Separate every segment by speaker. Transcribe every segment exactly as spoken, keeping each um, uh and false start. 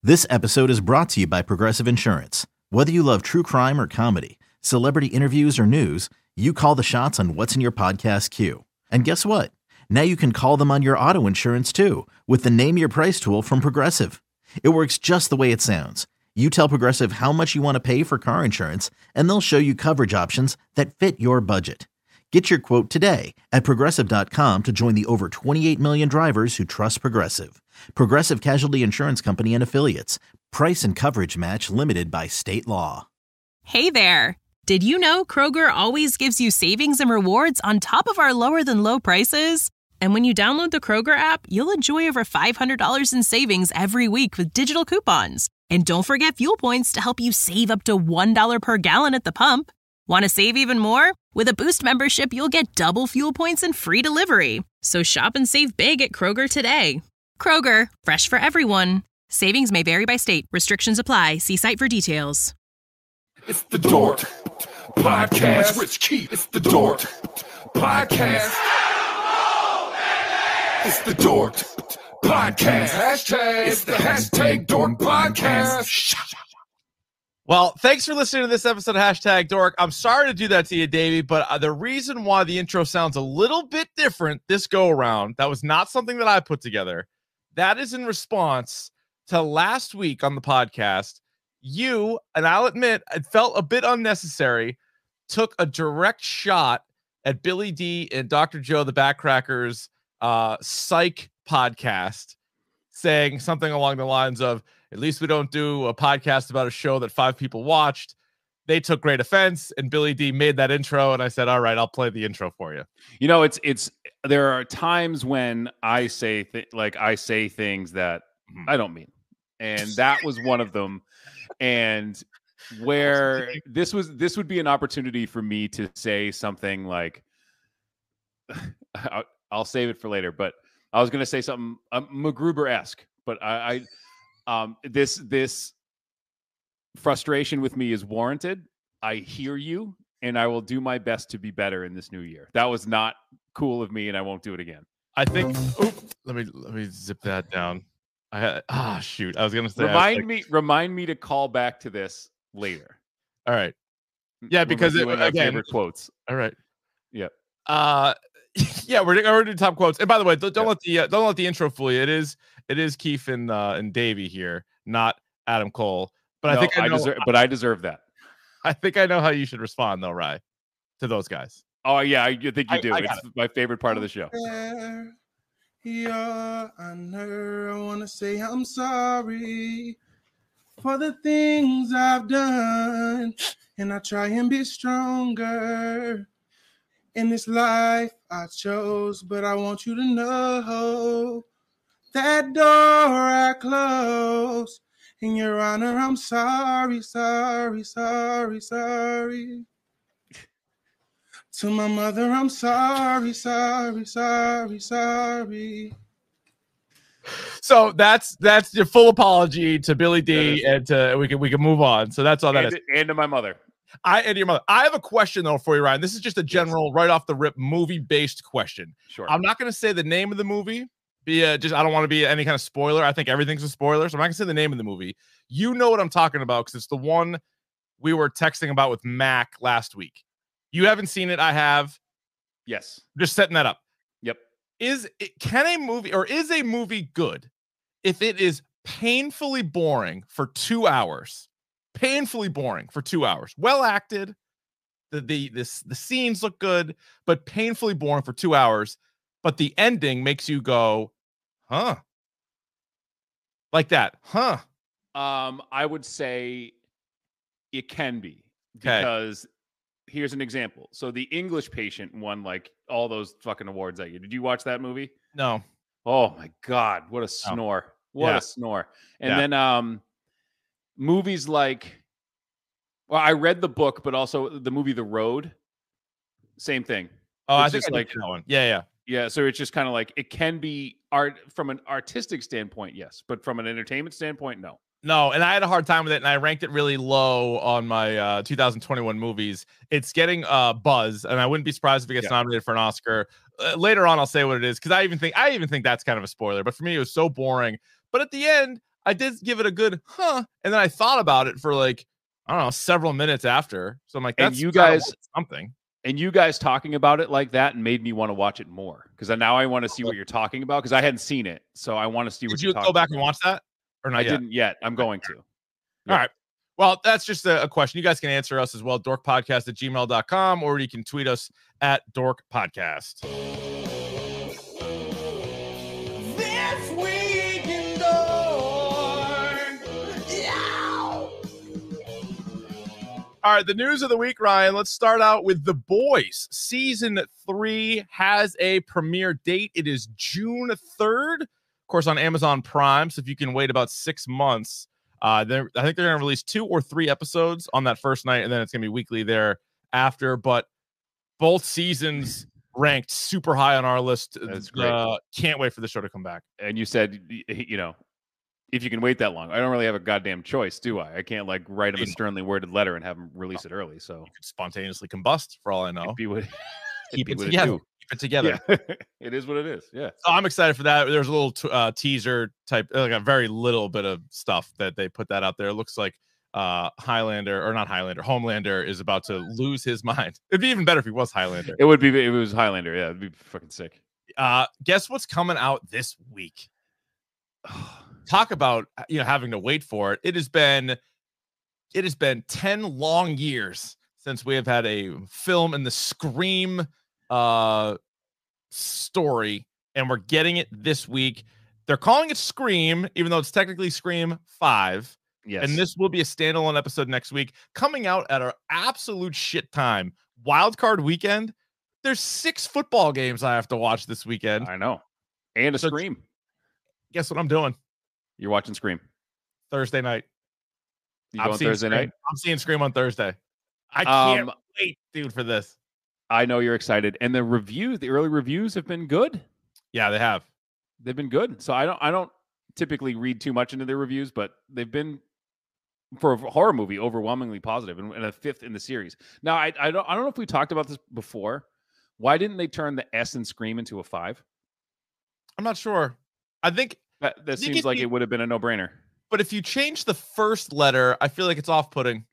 Speaker 1: This episode is brought to you by Progressive Insurance. Whether you love true crime or comedy, celebrity interviews or news, you call the shots on what's in your podcast queue. And guess what? Now you can call them on your auto insurance too with the Name Your Price tool from Progressive. It works just the way it sounds. You tell Progressive how much you want to pay for car insurance, and they'll show you coverage options that fit your budget. Get your quote today at progressive dot com to join the over twenty-eight million drivers who trust Progressive. Progressive Casualty Insurance Company and Affiliates. Price and coverage match limited by state law.
Speaker 2: Hey there. Did you know Kroger always gives you savings and rewards on top of our lower than low prices? And when you download the Kroger app, you'll enjoy over five hundred dollars in savings every week with digital coupons. And don't forget fuel points to help you save up to one dollar per gallon at the pump. Want to save even more? With a Boost membership, you'll get double fuel points and free delivery. So shop and save big at Kroger today. Kroger, fresh for everyone. Savings may vary by state. Restrictions apply. See site for details.
Speaker 3: It's the Dork Podcast. Rich Keith. It's the Dork Podcast. It's the Dork Podcast. Hashtag. It's the hashtag Dork Podcast.
Speaker 4: Well, thanks for listening to this episode of Hashtag Dork. I'm sorry to do that to you, Davey, but uh, the reason why the intro sounds a little bit different this go around, that was not something that I put together. That is in response to last week on the podcast. You, and I'll admit, it felt a bit unnecessary, took a direct shot at Billy D and Doctor Joe, the Backcrackers uh, psych podcast, saying something along the lines of, at least we don't do a podcast about a show that five people watched. They took great offense, and Billy D made that intro, and I said, all right, I'll play the intro for you.
Speaker 5: You know, it's it's there are times when I say th- like I say things that I don't mean, and that was one of them. And where this was this would be an opportunity for me to say something like, I'll, I'll save it for later, but I was going to say something um, MacGruber-esque, but I, I um, this this frustration with me is warranted. I hear you, and I will do my best to be better in this new year. That was not cool of me, and I won't do it again.
Speaker 4: I think. Oh, let me let me zip that down. I had ah shoot. I was gonna say.
Speaker 5: Remind
Speaker 4: like,
Speaker 5: me. Remind me to call back to this later.
Speaker 4: All right. Yeah, because it, again,
Speaker 5: favorite quotes.
Speaker 4: All right.
Speaker 5: Yeah.
Speaker 4: Uh, yeah, we're gonna do top quotes. And by the way, don't, don't yeah. let the uh, don't let the intro fool you. It is it is Keith and uh, and Davey here, not Adam Cole. But
Speaker 5: no,
Speaker 4: I think I,
Speaker 5: I
Speaker 4: know,
Speaker 5: deserve. But I deserve that.
Speaker 4: I think I know how you should respond, though, Rye, to those guys.
Speaker 5: Oh yeah, I think you do.
Speaker 4: I, I
Speaker 5: it's
Speaker 4: it.
Speaker 5: my favorite part of the show.
Speaker 6: Yeah, I know. I want to say I'm sorry for the things I've done, and I try and be stronger in this life I chose. But I want you to know that door I closed. In your honor, I'm sorry, sorry, sorry, sorry. To my mother, I'm sorry, sorry, sorry, sorry.
Speaker 4: So that's that's your full apology to Billy D, and to, we can we can move on. So that's all that
Speaker 5: and,
Speaker 4: is.
Speaker 5: And to my mother.
Speaker 4: I and your mother. I have a question though for you, Ryan. This is just a general, yes. right off the rip, movie based question.
Speaker 5: Sure.
Speaker 4: I'm not going to say the name of the movie. Be a, just I don't want to be any kind of spoiler. I think everything's a spoiler, so I'm not gonna say the name of the movie. You know what I'm talking about because it's the one we were texting about with Mac last week. You haven't seen it. I have.
Speaker 5: Yes.
Speaker 4: Just setting that up.
Speaker 5: Yep.
Speaker 4: Is it, can a movie or is a movie good if it is painfully boring for two hours? Painfully boring for two hours. Well acted. The the this the scenes look good, but painfully boring for two hours. But the ending makes you go, huh? Like that, huh?
Speaker 5: Um, I would say it can be
Speaker 4: okay.
Speaker 5: because here's an example. So The English Patient won like all those fucking awards that year. Did you watch that movie?
Speaker 4: No.
Speaker 5: Oh my God, what a snore! What
Speaker 4: yeah.
Speaker 5: a snore! And
Speaker 4: yeah.
Speaker 5: then um, movies like, well, I read the book, but also the movie The Road. Same thing.
Speaker 4: Oh,
Speaker 5: it's
Speaker 4: I think
Speaker 5: just
Speaker 4: I
Speaker 5: like
Speaker 4: that one. Yeah, yeah.
Speaker 5: Yeah, so it's just kind of like it can be art from an artistic standpoint, yes, but from an entertainment standpoint, no.
Speaker 4: No, and I had a hard time with it, and I ranked it really low on my uh, two thousand twenty-one movies. It's getting uh, buzz, and I wouldn't be surprised if it gets yeah. nominated for an Oscar. Uh, later on, I'll say what it is because I even think I even think that's kind of a spoiler. But for me, it was so boring. But at the end, I did give it a good huh, and then I thought about it for like I don't know several minutes after. So I'm like, that's
Speaker 5: and you guys
Speaker 4: something.
Speaker 5: And you guys talking about it like that made me want to watch it more because now I want to see what you're talking about because I hadn't seen it, so I want to see what
Speaker 4: Did
Speaker 5: you're
Speaker 4: you
Speaker 5: talking
Speaker 4: go back
Speaker 5: about.
Speaker 4: and watch that or not?
Speaker 5: I
Speaker 4: yet?
Speaker 5: didn't yet. I'm going to.
Speaker 4: Yeah. All right. Well, that's just a, a question. You guys can answer us as well. dorkpodcast at gmail dot com, or you can tweet us at Dork Podcast.
Speaker 3: This week in Dork. Yeah.
Speaker 4: All right, the news of the week, Ryan. Let's start out with The Boys. Season three has a premiere date. It is June third, of course, on Amazon Prime. So if you can wait about six months, uh, I think they're going to release two or three episodes on that first night, and then it's going to be weekly thereafter. But both seasons ranked super high on our list.
Speaker 5: That's great.
Speaker 4: Uh, can't wait for the show to come back.
Speaker 5: And you said, you know, if you can wait that long, I don't really have a goddamn choice, do I? I can't like write him a sternly worded letter and have him release it early. So
Speaker 4: You could spontaneously combust, for all I know.
Speaker 5: it'd be what,
Speaker 4: Keep
Speaker 5: it'd
Speaker 4: it
Speaker 5: be what
Speaker 4: together.
Speaker 5: do.
Speaker 4: Keep it together.
Speaker 5: Yeah. It is what it is. Yeah.
Speaker 4: So I'm excited for that. There's a little t- uh, teaser type, like a very little bit of stuff that they put that out there. It looks like uh, Highlander, or not Highlander, Homelander is about to lose his mind. It'd be even better if he was Highlander.
Speaker 5: It would be if it was Highlander. Yeah, it'd be fucking sick.
Speaker 4: Uh, guess what's coming out this week? Talk about you know having to wait for it. It has been, it has been ten long years since we have had a film in the Scream uh story, and we're getting it this week. They're calling it Scream, even though it's technically Scream five.
Speaker 5: Yes.
Speaker 4: And this will be a standalone episode next week, coming out at our absolute shit time. Wild card weekend. There's six football games I have to watch this weekend.
Speaker 5: I know. And a
Speaker 4: So-
Speaker 5: Scream.
Speaker 4: Guess what I'm doing?
Speaker 5: You're watching Scream.
Speaker 4: Thursday night.
Speaker 5: You
Speaker 4: I'm
Speaker 5: going
Speaker 4: seeing
Speaker 5: Thursday
Speaker 4: Scream.
Speaker 5: night?
Speaker 4: I'm seeing Scream on Thursday. I can't
Speaker 5: Um,
Speaker 4: wait, dude, for this.
Speaker 5: I know you're excited. And the reviews, the early reviews have been good.
Speaker 4: Yeah, they have.
Speaker 5: They've been good. So I don't I don't typically read too much into their reviews, but they've been for a horror movie overwhelmingly positive and, and a fifth in the series. Now I I don't I don't know if we talked about this before. Why didn't they turn the S in Scream into a five?
Speaker 4: I'm not sure. I think,
Speaker 5: That that
Speaker 4: I think
Speaker 5: seems
Speaker 4: if
Speaker 5: like
Speaker 4: you-
Speaker 5: it would have been a no-brainer.
Speaker 4: but if you change the first letter, I feel like it's off-putting.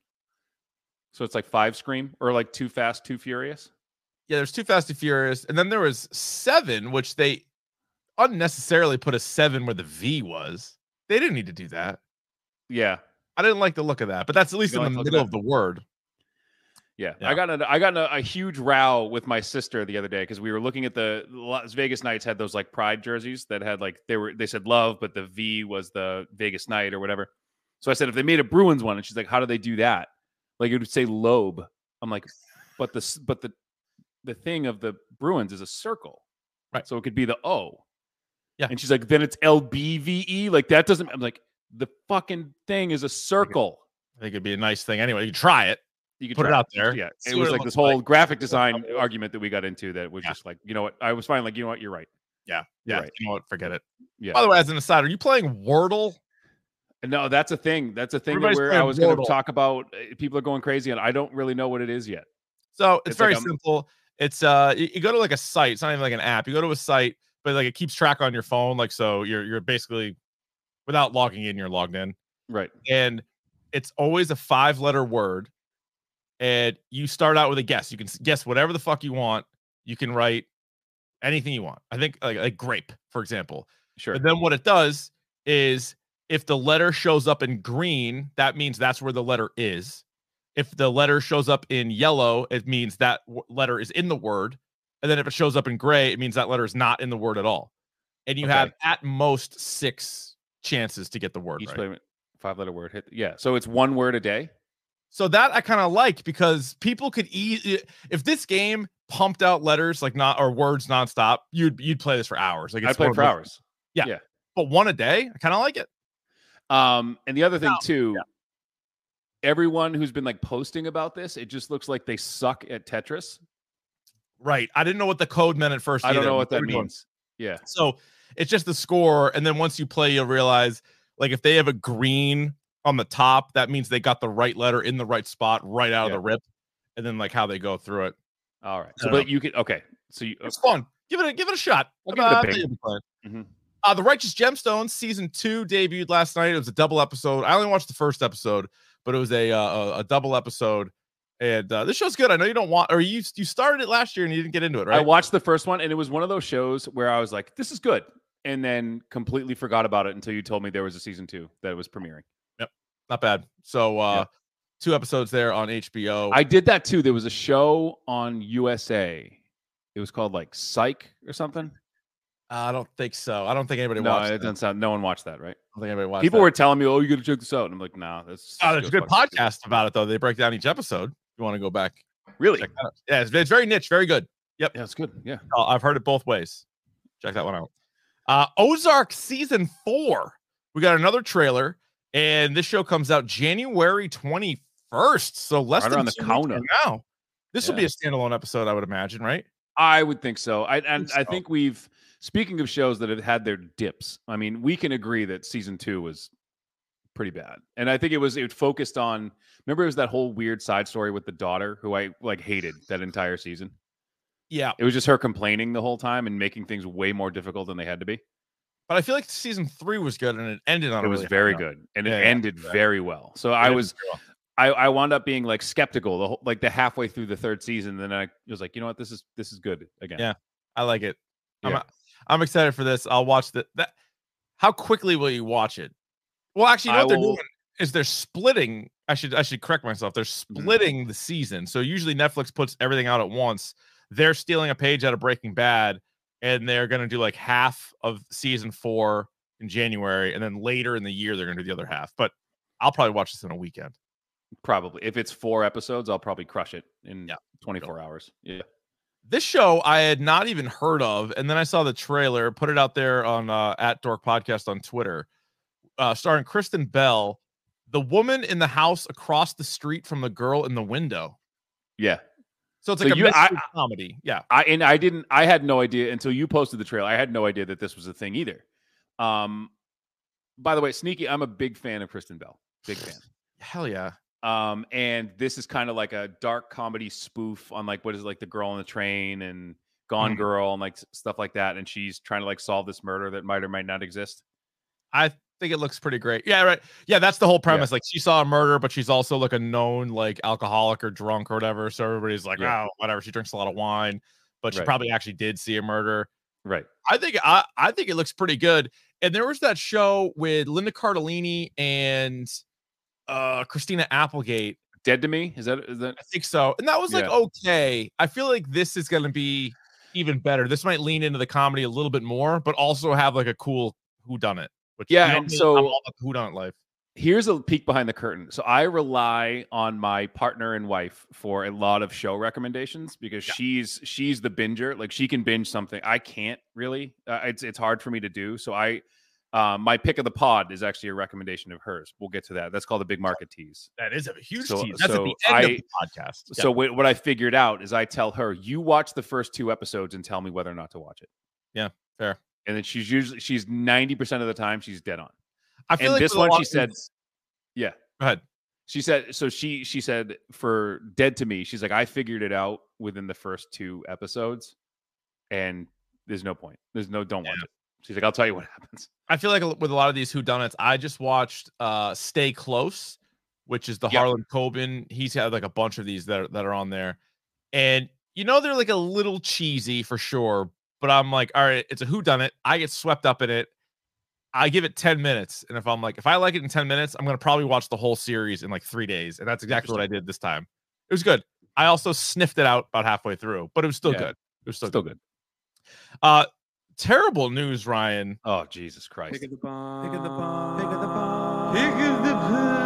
Speaker 5: So it's like five Scream or like Too Fast, Too Furious.
Speaker 4: Yeah, there's Too Fast and Furious, and then there was Seven, which they unnecessarily put a seven where the V was. They didn't need to do that.
Speaker 5: Yeah.
Speaker 4: I didn't like the look of that, but that's at least
Speaker 5: You
Speaker 4: in the
Speaker 5: don't like the
Speaker 4: middle
Speaker 5: look
Speaker 4: of the word.
Speaker 5: Yeah.
Speaker 4: Yeah.
Speaker 5: I got a, I got in a, a huge row with my sister the other day because we were looking at the Las Vegas Knights had those like pride jerseys that had like they were they said love, but the V was the Vegas Knight or whatever. So I said if they made a Bruins one, and she's like, how do they do that? Like it would say Loeb. I'm like, but the s- but the the thing of the Bruins is a circle,
Speaker 4: Right.
Speaker 5: So it could be the O.
Speaker 4: Yeah.
Speaker 5: And she's like, then it's L B V E. Like that doesn't. I'm like, the fucking thing is a circle.
Speaker 4: I think it'd be a nice thing anyway. You could try it.
Speaker 5: You could
Speaker 4: Put it
Speaker 5: try
Speaker 4: out there,
Speaker 5: Yeah,
Speaker 4: see
Speaker 5: it
Speaker 4: what
Speaker 5: was
Speaker 4: it
Speaker 5: like
Speaker 4: looks
Speaker 5: this whole
Speaker 4: like.
Speaker 5: graphic design argument that we got into that was
Speaker 4: Yeah.
Speaker 5: just like, you know what? I was fine. Like, you know what? You're right.
Speaker 4: Yeah,
Speaker 5: You're
Speaker 4: yeah.
Speaker 5: right.
Speaker 4: You know what? Forget it.
Speaker 5: Yeah.
Speaker 4: By the way, as an aside, are you playing Wordle?
Speaker 5: No, that's a thing. That's a thing that
Speaker 4: Everybody's
Speaker 5: we're, I
Speaker 4: playing
Speaker 5: was going
Speaker 4: Wordle.
Speaker 5: to talk about. Uh, People are going crazy, and I don't really know what it is yet.
Speaker 4: So it's,
Speaker 5: It's
Speaker 4: very
Speaker 5: like a-
Speaker 4: simple. It's uh, you, you go to like a site. It's not even like an app. You go to a site, but like it keeps track on your phone. Like so, you're you're basically without logging in, you're logged in,
Speaker 5: Right.
Speaker 4: and it's always a five letter word. And you start out with a guess. You can s- guess whatever the fuck you want. You can write anything you want. I think like like grape, for example.
Speaker 5: Sure.
Speaker 4: But then what it does is if the letter shows up in green, that means that's where the letter is. If the letter shows up in yellow, it means that w- letter is in the word. And then if it shows up in gray, it means that letter is not in the word at all. And you
Speaker 5: Okay.
Speaker 4: have at most six chances to get the word
Speaker 5: Each
Speaker 4: right.
Speaker 5: play, five letter word hit. Yeah. So it's one word a day.
Speaker 4: So that I kind of like because people could easily, if this game pumped out letters like not or words nonstop, you'd you'd play this for hours. Like
Speaker 5: I
Speaker 4: it's
Speaker 5: played
Speaker 4: one of
Speaker 5: for
Speaker 4: those-
Speaker 5: hours.
Speaker 4: but one a day, I kind of like it.
Speaker 5: Um, and the other thing
Speaker 4: No,
Speaker 5: too,
Speaker 4: yeah.
Speaker 5: everyone who's been like posting about this, it just looks like they suck at Tetris.
Speaker 4: Right. I didn't know what the code meant at first.
Speaker 5: I don't
Speaker 4: either.
Speaker 5: know what that
Speaker 4: We're doing-
Speaker 5: means. Yeah.
Speaker 4: So it's just the score, and then once you play, you'll realize like if they have a green on the top, that means they got the right letter in the right spot right out
Speaker 5: Yeah.
Speaker 4: of the rip, and then like how they go through it.
Speaker 5: All right.
Speaker 4: I
Speaker 5: So,
Speaker 4: don't
Speaker 5: but you could okay. So you
Speaker 4: It's fun. Give it a give it a shot.
Speaker 5: I'll give it a
Speaker 4: Uh, I
Speaker 5: ping.
Speaker 4: think you'll be fine.
Speaker 5: Mhm.
Speaker 4: Uh, The Righteous Gemstones season two debuted last night. It was a double episode. I only watched the first episode, but it was a uh, a, a double episode. And uh, this show's good. I know you don't want, or you you started it last year and you didn't get into it, right?
Speaker 5: I watched the first one, and it was one of those shows where I was like, "This is good," and then completely forgot about it until you told me there was a season two that was premiering.
Speaker 4: Yep, not bad. So, uh,
Speaker 5: yeah.
Speaker 4: two episodes there on H B O.
Speaker 5: I did that too. There was a show on U S A. It was called like Psych or something.
Speaker 4: I don't think so. I don't think anybody
Speaker 5: no,
Speaker 4: watched
Speaker 5: it
Speaker 4: that.
Speaker 5: doesn't sound. No one watched that, right?
Speaker 4: I don't think anybody watched.
Speaker 5: People
Speaker 4: that.
Speaker 5: were telling me, "Oh, you got to check this out," and I'm like, "No, nah, that's."
Speaker 4: Oh, there's a good podcast about it though. They break down each episode. If you want to go back,
Speaker 5: really?
Speaker 4: Check that out. Yeah, it's, it's very niche, very good. Yep,
Speaker 5: yeah, it's good. Yeah,
Speaker 4: uh, I've heard it both ways. Check that one out. Uh, Ozark season four. We got another trailer, and this show comes out January twenty-first. So less
Speaker 5: right
Speaker 4: than
Speaker 5: around the
Speaker 4: two
Speaker 5: counter
Speaker 4: weeks from now. This
Speaker 5: yeah.
Speaker 4: will be a standalone episode, I would imagine, right?
Speaker 5: I would think so. I and
Speaker 4: I think, so.
Speaker 5: I think we've. Speaking of shows that have had their dips, I mean, we can agree that season two was pretty bad, and I think it was it focused on. Remember, it was that whole weird side story with the daughter who I like hated that entire season.
Speaker 4: Yeah,
Speaker 5: it was just her complaining the whole time and making things way more difficult than they had to be.
Speaker 4: But I feel like season three was good, and it ended on.
Speaker 5: It
Speaker 4: a
Speaker 5: was
Speaker 4: really
Speaker 5: very
Speaker 4: high
Speaker 5: good,
Speaker 4: note.
Speaker 5: and
Speaker 4: yeah,
Speaker 5: it
Speaker 4: yeah,
Speaker 5: ended
Speaker 4: yeah.
Speaker 5: very well. So
Speaker 4: it
Speaker 5: I was.
Speaker 4: Well.
Speaker 5: I, I wound up being like skeptical the whole, like the halfway through the third season. Then I was like, you know what, this is this is good again.
Speaker 4: Yeah, I like it.
Speaker 5: Yeah.
Speaker 4: I'm I'm excited for this. I'll watch the, that. How quickly will you watch it? Well, actually, you know
Speaker 5: I
Speaker 4: what they're
Speaker 5: will,
Speaker 4: doing is they're splitting. I should I should correct myself. They're splitting mm-hmm. the season. So usually Netflix puts everything out at once. They're stealing a page out of Breaking Bad, and they're going to do like half of season four in January, and then later in the year they're going to do the other half. But I'll probably watch this in a weekend.
Speaker 5: Probably. If it's four episodes, I'll probably crush it in
Speaker 4: yeah.
Speaker 5: twenty-four hours. Yeah.
Speaker 4: This show I had not even heard of, and then I saw the trailer, put it out there on uh, at Dork Podcast on Twitter, uh, starring Kristen Bell, the woman in the house across the street from the girl in the window.
Speaker 5: Yeah.
Speaker 4: So it's like
Speaker 5: so
Speaker 4: a
Speaker 5: you,
Speaker 4: mystery
Speaker 5: I,
Speaker 4: comedy. Yeah.
Speaker 5: I and I didn't. I had no idea until you posted the trailer. I had no idea that this was a thing either. Um. By the way, Sneaky, I'm a big fan of Kristen Bell. Big fan.
Speaker 4: Hell yeah.
Speaker 5: Um, and this is kind of like a dark comedy spoof on like what is it, like The Girl on the Train and Gone mm. Girl and like stuff like that. And she's trying to like solve this murder that might or might not exist.
Speaker 4: I think it looks pretty great. Yeah, right. Yeah, that's the whole premise. Yeah. Like she saw a murder, but she's also like a known like alcoholic or drunk or whatever. So everybody's like, yeah. oh, whatever. She drinks a lot of wine, but she right. probably actually did see a murder.
Speaker 5: Right.
Speaker 4: I think I, I think it looks pretty good. And there was that show with Linda Cardellini and uh Christina Applegate.
Speaker 5: Dead to Me? Is that is that
Speaker 4: I think so. And that was like yeah. okay. I feel like this is gonna be even better. This might lean into the comedy a little bit more, but also have like a cool whodunit. Which
Speaker 5: yeah,
Speaker 4: you know,
Speaker 5: and so
Speaker 4: I'm all about the whodunit life.
Speaker 5: Here's a peek behind the curtain. So I rely on my partner and wife for a lot of show recommendations because yeah. she's she's the binger. Like she can binge something. I can't really. Uh, it's it's hard for me to do. So I uh, my pick of the pod is actually a recommendation of hers. We'll get to that. That's called the Big Market Tease.
Speaker 4: That is a huge
Speaker 5: so,
Speaker 4: tease. That's
Speaker 5: so
Speaker 4: at the end
Speaker 5: I,
Speaker 4: of the podcast.
Speaker 5: So yeah. what, what I figured out is I tell her, you watch the first two episodes and tell me whether or not to watch it.
Speaker 4: Yeah, fair.
Speaker 5: And then she's usually she's ninety percent of the time she's dead on.
Speaker 4: I feel
Speaker 5: and
Speaker 4: like
Speaker 5: this one she said,
Speaker 4: things...
Speaker 5: yeah.
Speaker 4: Go ahead.
Speaker 5: She said, so she she said for Dead to Me, she's like, I figured it out within the first two episodes, and there's no point. There's no don't watch yeah. it. She's like, I'll tell you what happens.
Speaker 4: I feel like with a lot of these whodunits, I just watched uh, Stay Close, which is the yep. Harlan Coben. He's had like a bunch of these that are, that are on there, and you know they're like a little cheesy for sure. But I'm like, all right, it's a whodunit. I get swept up in it. I give it ten minutes. And if I'm like, if I like it in ten minutes, I'm going to probably watch the whole series in like three days. And that's exactly what I did this time. It was good. I also sniffed it out about halfway through, but it was still yeah. good. It was still,
Speaker 5: still
Speaker 4: good.
Speaker 5: good.
Speaker 4: Uh, terrible news, Ryan.
Speaker 5: Oh, Jesus Christ.
Speaker 6: Pick of the bomb. Pick of the bomb. Pick of the bomb. Pick of the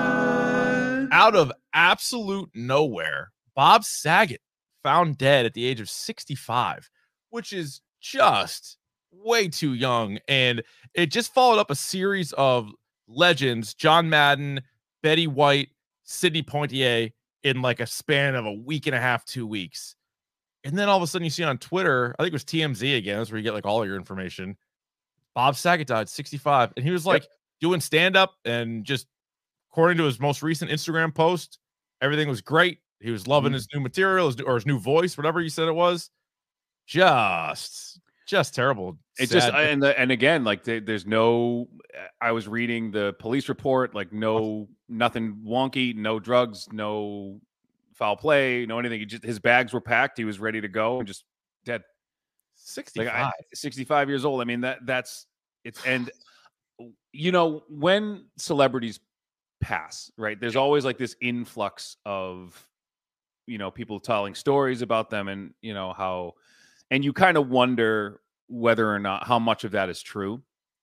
Speaker 6: bomb.
Speaker 4: Out of absolute nowhere, Bob Saget found dead at the age of sixty-five, which is just way too young. And it just followed up a series of legends, John Madden, Betty White, Sidney Poitier, in like a span of a week and a half, two weeks. And then all of a sudden you see on Twitter, I think it was T M Z again, that's where you get like all of your information. Bob Saget died sixty-five. And he was like yep. doing stand-up, and just according to his most recent Instagram post, everything was great. He was loving mm-hmm. his new material his, or his new voice, whatever you said it was. Just, just terrible.
Speaker 5: It just
Speaker 4: Sad.
Speaker 5: and the, and again, like there, there's no. I was reading the police report, like no nothing wonky, no drugs, no foul play, no anything. He just his bags were packed. He was ready to go and just dead.
Speaker 4: sixty-five.
Speaker 5: Like I, sixty-five years old. I mean that that's it's and you know when celebrities pass, right? There's always like this influx of you know people telling stories about them and you know how and you kind of wonder whether or not how much of that is true.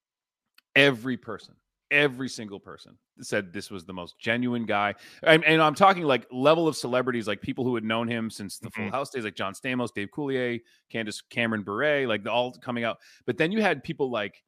Speaker 5: Every person, every single person said this was the most genuine guy. And, and I'm talking like level of celebrities, like people who had known him since the
Speaker 4: Mm-hmm.
Speaker 5: Full House days, like John Stamos, Dave Coulier, Candace Cameron Bure, like all coming out. But then you had people like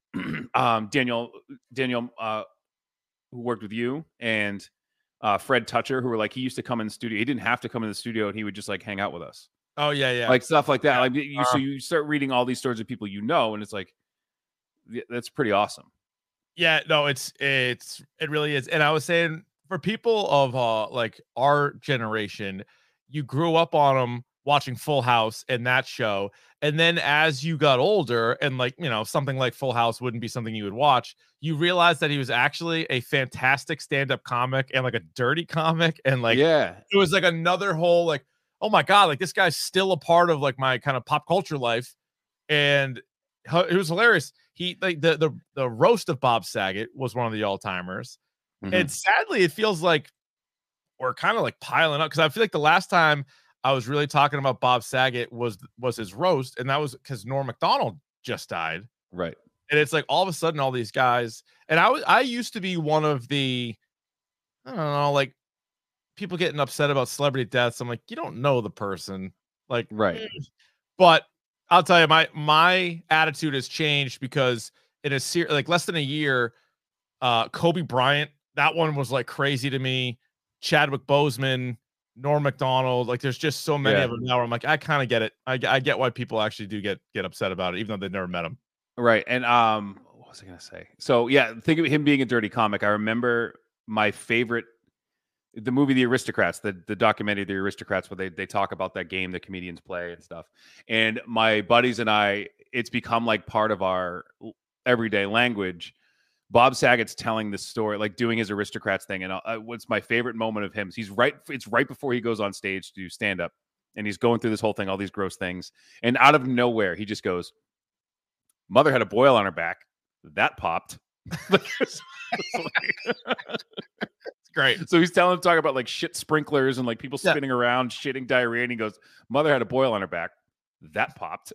Speaker 5: um, Daniel, Daniel, uh, who worked with you, and uh, Fred Toucher, who were like, he used to come in the studio. He didn't have to come in the studio, and he would just like hang out with us.
Speaker 4: Oh yeah, yeah.
Speaker 5: Like stuff like that.
Speaker 4: Yeah.
Speaker 5: Like you,
Speaker 4: Uh,
Speaker 5: so you start reading all these stories of people you know, and it's like yeah, that's pretty awesome.
Speaker 4: Yeah, no, it's it's it really is. And I was saying for people of uh like our generation, you grew up on them watching Full House and that show, and then as you got older and like you know something like Full House wouldn't be something you would watch, you realized that he was actually a fantastic stand-up comic and like a dirty comic, and like
Speaker 5: Yeah,
Speaker 4: it was like another whole like oh my god, like this guy's still a part of like my kind of pop culture life, and h- it was hilarious. He like the the the roast of Bob Saget was one of the all timers,
Speaker 5: Mhm.
Speaker 4: and sadly, it feels like we're kind of like piling up because I feel like the last time I was really talking about Bob Saget was was his roast, and that was because Norm Macdonald just died,
Speaker 5: right.
Speaker 4: and it's like all of a sudden all these guys, and I was I used to be one of the I don't know like people getting upset about celebrity deaths. I'm like you don't know the person, like
Speaker 5: Right.
Speaker 4: eh. But I'll tell you, my my attitude has changed because in a ser- like less than a year, uh, Kobe Bryant, that one was like crazy to me. Chadwick Boseman, Norm Macdonald, like there's just so many
Speaker 5: Yeah.
Speaker 4: of them now. Where I'm like, I kind of get it. I, I get why people actually do get get upset about it, even though they've never met him.
Speaker 5: Right. And um, what was I gonna say? So yeah, think of him being a dirty comic. I remember my favorite the movie The Aristocrats, the, the documentary The Aristocrats, where they they talk about that game the comedians play and stuff. And my buddies and I, it's become like part of our everyday language. Bob Saget's telling this story, like doing his Aristocrats thing. And uh, what's my favorite moment of him is he's right, it's right before he goes on stage to do stand up. And he's going through this whole thing, all these gross things. And out of nowhere, he just goes, "Mother had a boil on her back. That popped." It's
Speaker 4: great.
Speaker 5: So he's telling him, talking about like shit sprinklers and like people
Speaker 4: Yeah.
Speaker 5: spinning around, shitting diarrhea. And he goes, "Mother had a boil on her back. That popped."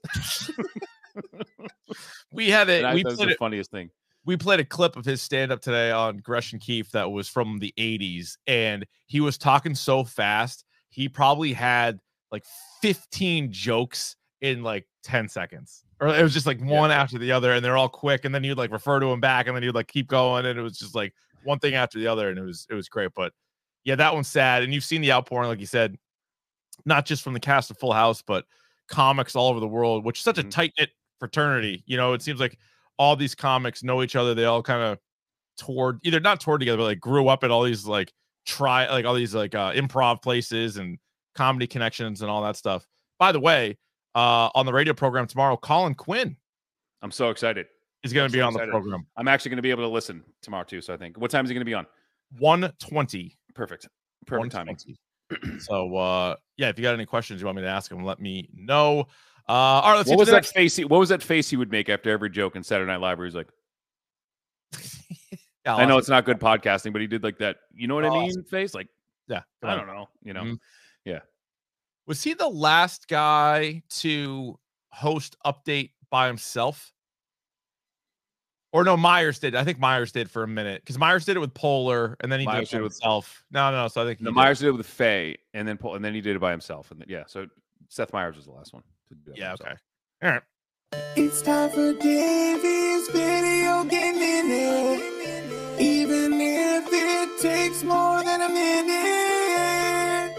Speaker 4: We had it.
Speaker 5: And I
Speaker 4: We
Speaker 5: thought it was
Speaker 4: played
Speaker 5: the
Speaker 4: it.
Speaker 5: funniest thing.
Speaker 4: We played a clip of his stand up today on Gresh and Keefe that was from the eighties, and he was talking so fast. He probably had like fifteen jokes in like ten seconds, or it was just like one
Speaker 5: Yeah.
Speaker 4: after the other, and they're all quick. And then you'd like refer to him back, and then you'd like keep going, and it was just like one thing after the other, and it was it was great. But yeah, that one's sad. And you've seen the outpouring, like you said, not just from the cast of Full House, but comics all over the world, which is such
Speaker 5: Mhm.
Speaker 4: a tight knit fraternity. You know, it seems like all these comics know each other. They all kind of toured, either not toured together, but like grew up at all these like try like all these like uh improv places and comedy connections and all that stuff. By the way, uh on the radio program tomorrow, Colin Quinn
Speaker 5: I'm so excited.
Speaker 4: is going
Speaker 5: I'm
Speaker 4: to be
Speaker 5: so
Speaker 4: on the
Speaker 5: excited.
Speaker 4: program.
Speaker 5: I'm actually going to be able to listen tomorrow too. So I think, what time is he going to be on?
Speaker 4: one twenty.
Speaker 5: Perfect. Perfect timing.
Speaker 4: one twenty. So uh yeah, if you got any questions you want me to ask him, let me know. Uh all right, let's
Speaker 5: What
Speaker 4: get
Speaker 5: was
Speaker 4: to the
Speaker 5: that
Speaker 4: next-
Speaker 5: face? He, what was that face he would make after every joke in Saturday Night Live? Where he's like,
Speaker 4: Yeah, I'll
Speaker 5: I know
Speaker 4: ask
Speaker 5: it's not good podcasting, but he did like that. You know what I
Speaker 4: I'll
Speaker 5: mean? Face like,
Speaker 4: him. Yeah,
Speaker 5: I don't know. You know,
Speaker 4: Mhm.
Speaker 5: yeah.
Speaker 4: Was he the last guy to host Update by himself? Or no, Myers did. I think Myers did for a minute because Myers did it with Polar, and then he
Speaker 5: Myers
Speaker 4: did it
Speaker 5: did it
Speaker 4: with
Speaker 5: with-
Speaker 4: himself. No, no. So I think he
Speaker 5: The
Speaker 4: did.
Speaker 5: Myers did it with Faye, and then Paul, and then he did it by himself. And then, yeah, so Seth Meyers was the last one to do that
Speaker 4: Yeah.
Speaker 5: by
Speaker 4: Okay.
Speaker 5: himself.
Speaker 4: All right.
Speaker 7: It's time for Davey's Video Game Minute. Even if it takes more than a minute.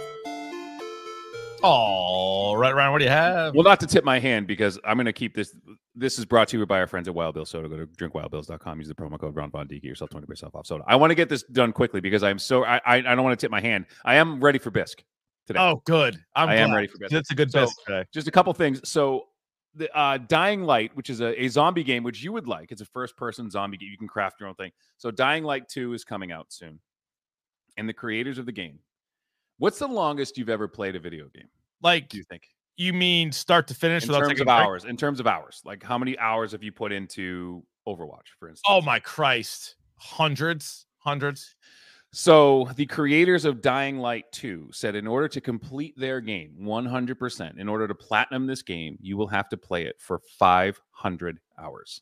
Speaker 4: All right, Ryan. What do you have?
Speaker 5: Well, not to tip my hand because I'm going to keep this. This is brought to you by our friends at Wild Bill Soda. Go to drink wild bills dot com. Use the promo code Ron Von D. Get yourself twenty percent off soda. I want to get this done quickly because I'm so I I, I don't want to tip my hand. I am ready for bisque today.
Speaker 4: Oh, good. I'm
Speaker 5: I am
Speaker 4: glad.
Speaker 5: ready for bisque.
Speaker 4: That's a good
Speaker 5: So-
Speaker 4: best today.
Speaker 5: Just a couple things. So the uh, Dying Light, which is a, a zombie game, which you would like. It's a first-person zombie game. You can craft your own thing. So Dying Light two is coming out soon. And the creators of the game, what's the longest you've ever played a video game?
Speaker 4: Like,
Speaker 5: Do you think?
Speaker 4: you mean start to finish?
Speaker 5: In
Speaker 4: without
Speaker 5: terms
Speaker 4: taking
Speaker 5: of
Speaker 4: a break?
Speaker 5: hours. In terms of hours. Like, how many hours have you put into Overwatch, for instance?
Speaker 4: Oh my Christ. Hundreds. Hundreds.
Speaker 5: So the creators of Dying Light two said in order to complete their game one hundred percent, in order to platinum this game, you will have to play it for five hundred hours.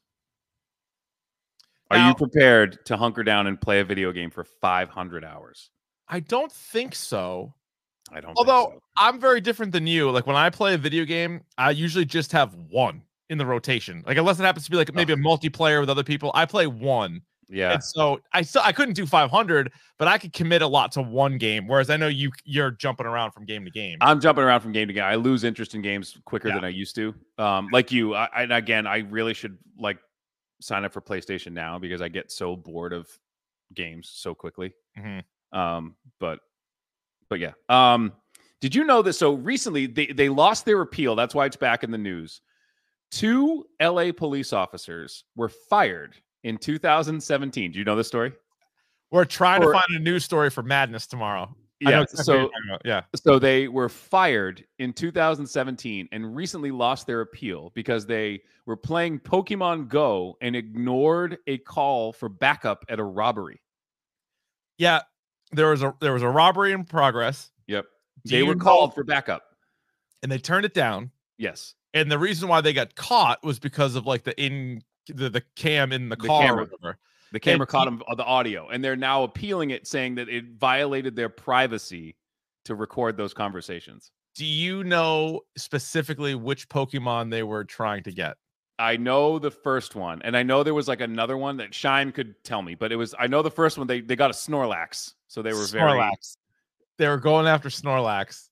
Speaker 5: Are
Speaker 4: Now,
Speaker 5: you prepared to hunker down and play a video game for five hundred hours?
Speaker 4: I don't think so.
Speaker 5: I don't
Speaker 4: Although
Speaker 5: think so.
Speaker 4: I'm very different than you. Like when I play a video game, I usually just have one in the rotation. Like unless it happens to be like maybe a multiplayer with other people, I play one.
Speaker 5: Yeah.
Speaker 4: And so I still I couldn't do five hundred, but I could commit a lot to one game. Whereas I know you you're jumping around from game to game.
Speaker 5: I'm jumping around from game to game. I lose interest in games quicker
Speaker 4: Yeah.
Speaker 5: than I used to. Um, like you, I, and again, I really should like sign up for PlayStation Now because I get so bored of games so quickly.
Speaker 4: Mhm.
Speaker 5: Um, but, but yeah. Um, did you know that? So recently they, they lost their appeal. That's why it's back in the news. Two L A police officers were fired in two thousand seventeen. Do you know this story?
Speaker 4: We're trying
Speaker 5: Or-
Speaker 4: to find a news story for Madness tomorrow. I know
Speaker 5: Yeah.
Speaker 4: exactly what
Speaker 5: So,
Speaker 4: you're talking about. yeah.
Speaker 5: so they were fired in two thousand seventeen and recently lost their appeal because they were playing Pokemon Go and ignored a call for backup at a robbery.
Speaker 4: Yeah. There was a there was a robbery in progress.
Speaker 5: Yep.
Speaker 4: Do
Speaker 5: They
Speaker 4: you
Speaker 5: were
Speaker 4: know-
Speaker 5: called for backup.
Speaker 4: and they turned it down.
Speaker 5: Yes.
Speaker 4: And the reason why they got caught was because of like the in the, the cam in the,
Speaker 5: The
Speaker 4: car.
Speaker 5: camera.
Speaker 4: Or whatever.
Speaker 5: The camera
Speaker 4: And
Speaker 5: caught
Speaker 4: he-
Speaker 5: them on the audio, and they're now appealing it, saying that it violated their privacy to record those conversations.
Speaker 4: Do you know specifically which Pokemon they were trying to get?
Speaker 5: I know the first one, and I know there was like another one that Shine could tell me, but it was I know the first one they they got a Snorlax, so they were very
Speaker 4: Snorlax. They were going after Snorlax.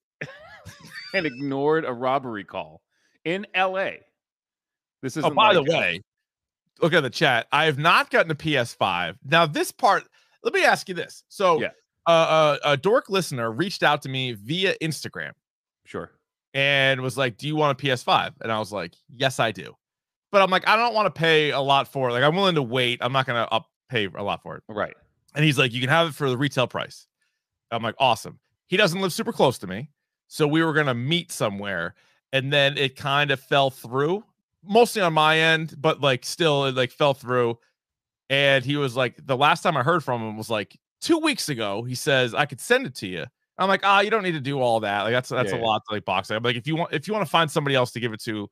Speaker 5: and ignored a robbery call in L A. This is
Speaker 4: Oh, by the way, look at the chat. I have not gotten a P S five. Now, this part, let me ask you this. So,
Speaker 5: Yeah.
Speaker 4: uh, uh, a dork listener reached out to me via Instagram
Speaker 5: sure.
Speaker 4: and was like, "Do you want a P S five?" And I was like, "Yes, I do." But I'm like, I don't want to pay a lot for it. Like, I'm willing to wait. I'm not going to up pay a lot for it.
Speaker 5: Right.
Speaker 4: And he's like, "You can have it for the retail price." I'm like, "Awesome." He doesn't live super close to me. So we were going to meet somewhere. And then it kind of fell through, mostly on my end, but like still it like fell through. And he was like, the last time I heard from him was like two weeks ago. He says, "I could send it to you." I'm like, "Ah, you don't need to do all that. Like that's that's
Speaker 5: Yeah,
Speaker 4: a
Speaker 5: yeah.
Speaker 4: lot to like box. I'm like, if you want, if you want to find somebody else to give it to,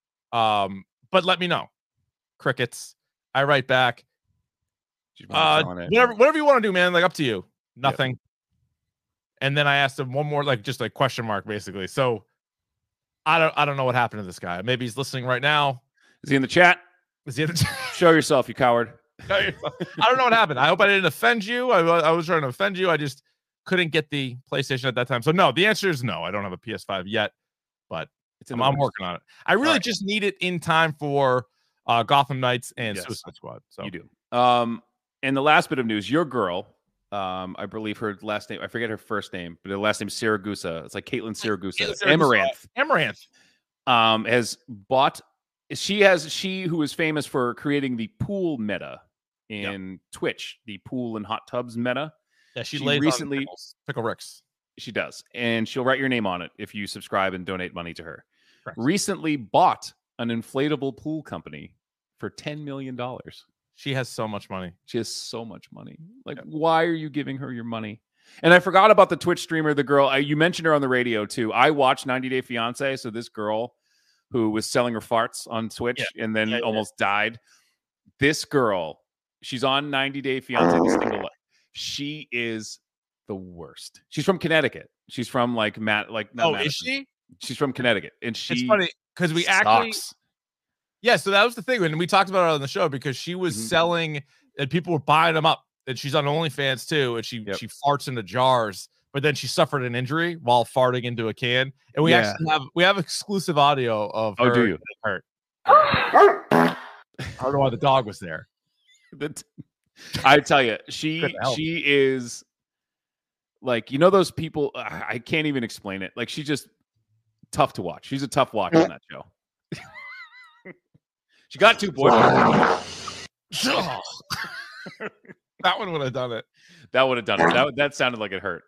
Speaker 4: um, but let me know." Crickets. I write back.
Speaker 5: She's not
Speaker 4: Uh,
Speaker 5: telling it.
Speaker 4: whatever, whatever you want to do, man. Like up to you. Nothing. And then I asked him one more, like just a question mark, basically. So I don't, I don't know what happened to this guy. Maybe he's listening right now.
Speaker 5: Is he in the chat?
Speaker 4: Is he? In the
Speaker 5: Show yourself, you coward.
Speaker 4: I don't know what happened. I hope I didn't offend you. I, I was trying to offend you. I just couldn't get the PlayStation at that time. So no, the answer is no. I don't have a P S five yet, but
Speaker 5: It's in
Speaker 4: I'm,
Speaker 5: the
Speaker 4: I'm
Speaker 5: works.
Speaker 4: working on it. I really
Speaker 5: right.
Speaker 4: just need it in time for uh, Gotham Knights and
Speaker 5: Yes.
Speaker 4: Suicide Squad. So
Speaker 5: You do. Um, and the last bit of news, your girl, um, I believe her last name, I forget her first name, but her last name is Siragusa. It's like Caitlin Siragusa.
Speaker 4: Siragusa.
Speaker 5: Amaranth.
Speaker 4: Amaranth.
Speaker 5: Um, has bought she has she who is famous for creating the pool meta in Twitch, the pool and hot tubs meta.
Speaker 4: Yeah, she,
Speaker 5: She
Speaker 4: lays
Speaker 5: recently-
Speaker 4: on pickles, pickle Ricks.
Speaker 5: She does. And she'll write your name on it if you subscribe and donate money to her.
Speaker 4: Correct.
Speaker 5: Recently bought an inflatable pool company for ten million dollars.
Speaker 4: She has so much money.
Speaker 5: She has so much money. Like, why are you giving her your money? And I forgot about the Twitch streamer, the girl. I, you mentioned her on the radio, too. I watched ninety Day Fiance. So this girl who was selling her farts on Twitch and then
Speaker 4: Yeah, yeah.
Speaker 5: almost died. This girl, she's on ninety Day Fiance. The single life. She is the worst. She's from Connecticut. She's from like Matt. Like not
Speaker 4: Oh,
Speaker 5: Madison.
Speaker 4: is she?
Speaker 5: She's from Connecticut, and she.
Speaker 4: It's funny because we actually,
Speaker 5: sucks.
Speaker 4: yeah. So that was the thing when we talked about it on the show because she was
Speaker 5: Mhm.
Speaker 4: selling and people were buying them up. And she's on OnlyFans too, and she
Speaker 5: Yep.
Speaker 4: she farts into jars. But then she suffered an injury while farting into a can, and we
Speaker 5: Yeah.
Speaker 4: actually have we have exclusive audio of
Speaker 5: Oh,
Speaker 4: her
Speaker 5: do you?
Speaker 4: getting hurt. I don't know why the dog was there.
Speaker 5: That- I tell you, she
Speaker 4: Couldn't help.
Speaker 5: she is like, you know, those people. I I can't even explain it. Like, she's just tough to watch. She's a tough watch on that show. She got two boyfriends.
Speaker 4: That one would have done it.
Speaker 5: That would have done it. That, that sounded like it hurt.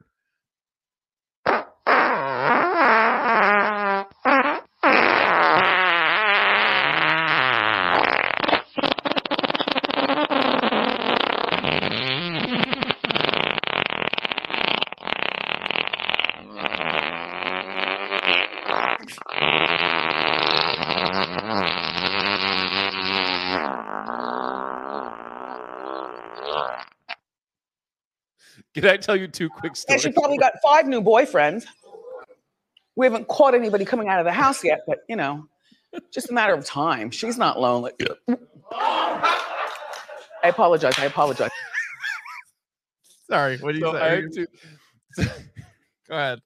Speaker 5: Can I tell you two quick
Speaker 8: And
Speaker 5: stories?
Speaker 8: she probably got five new boyfriends. We haven't caught anybody coming out of the house yet, but you know, just a matter of time. She's not lonely. I apologize. I apologize.
Speaker 4: Sorry, what do you
Speaker 5: So
Speaker 4: say?
Speaker 5: I had to-
Speaker 4: Go ahead.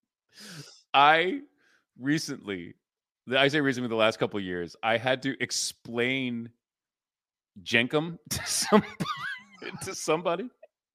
Speaker 5: I recently, I say recently, the last couple of years, I had to explain Jenkum to somebody. to somebody.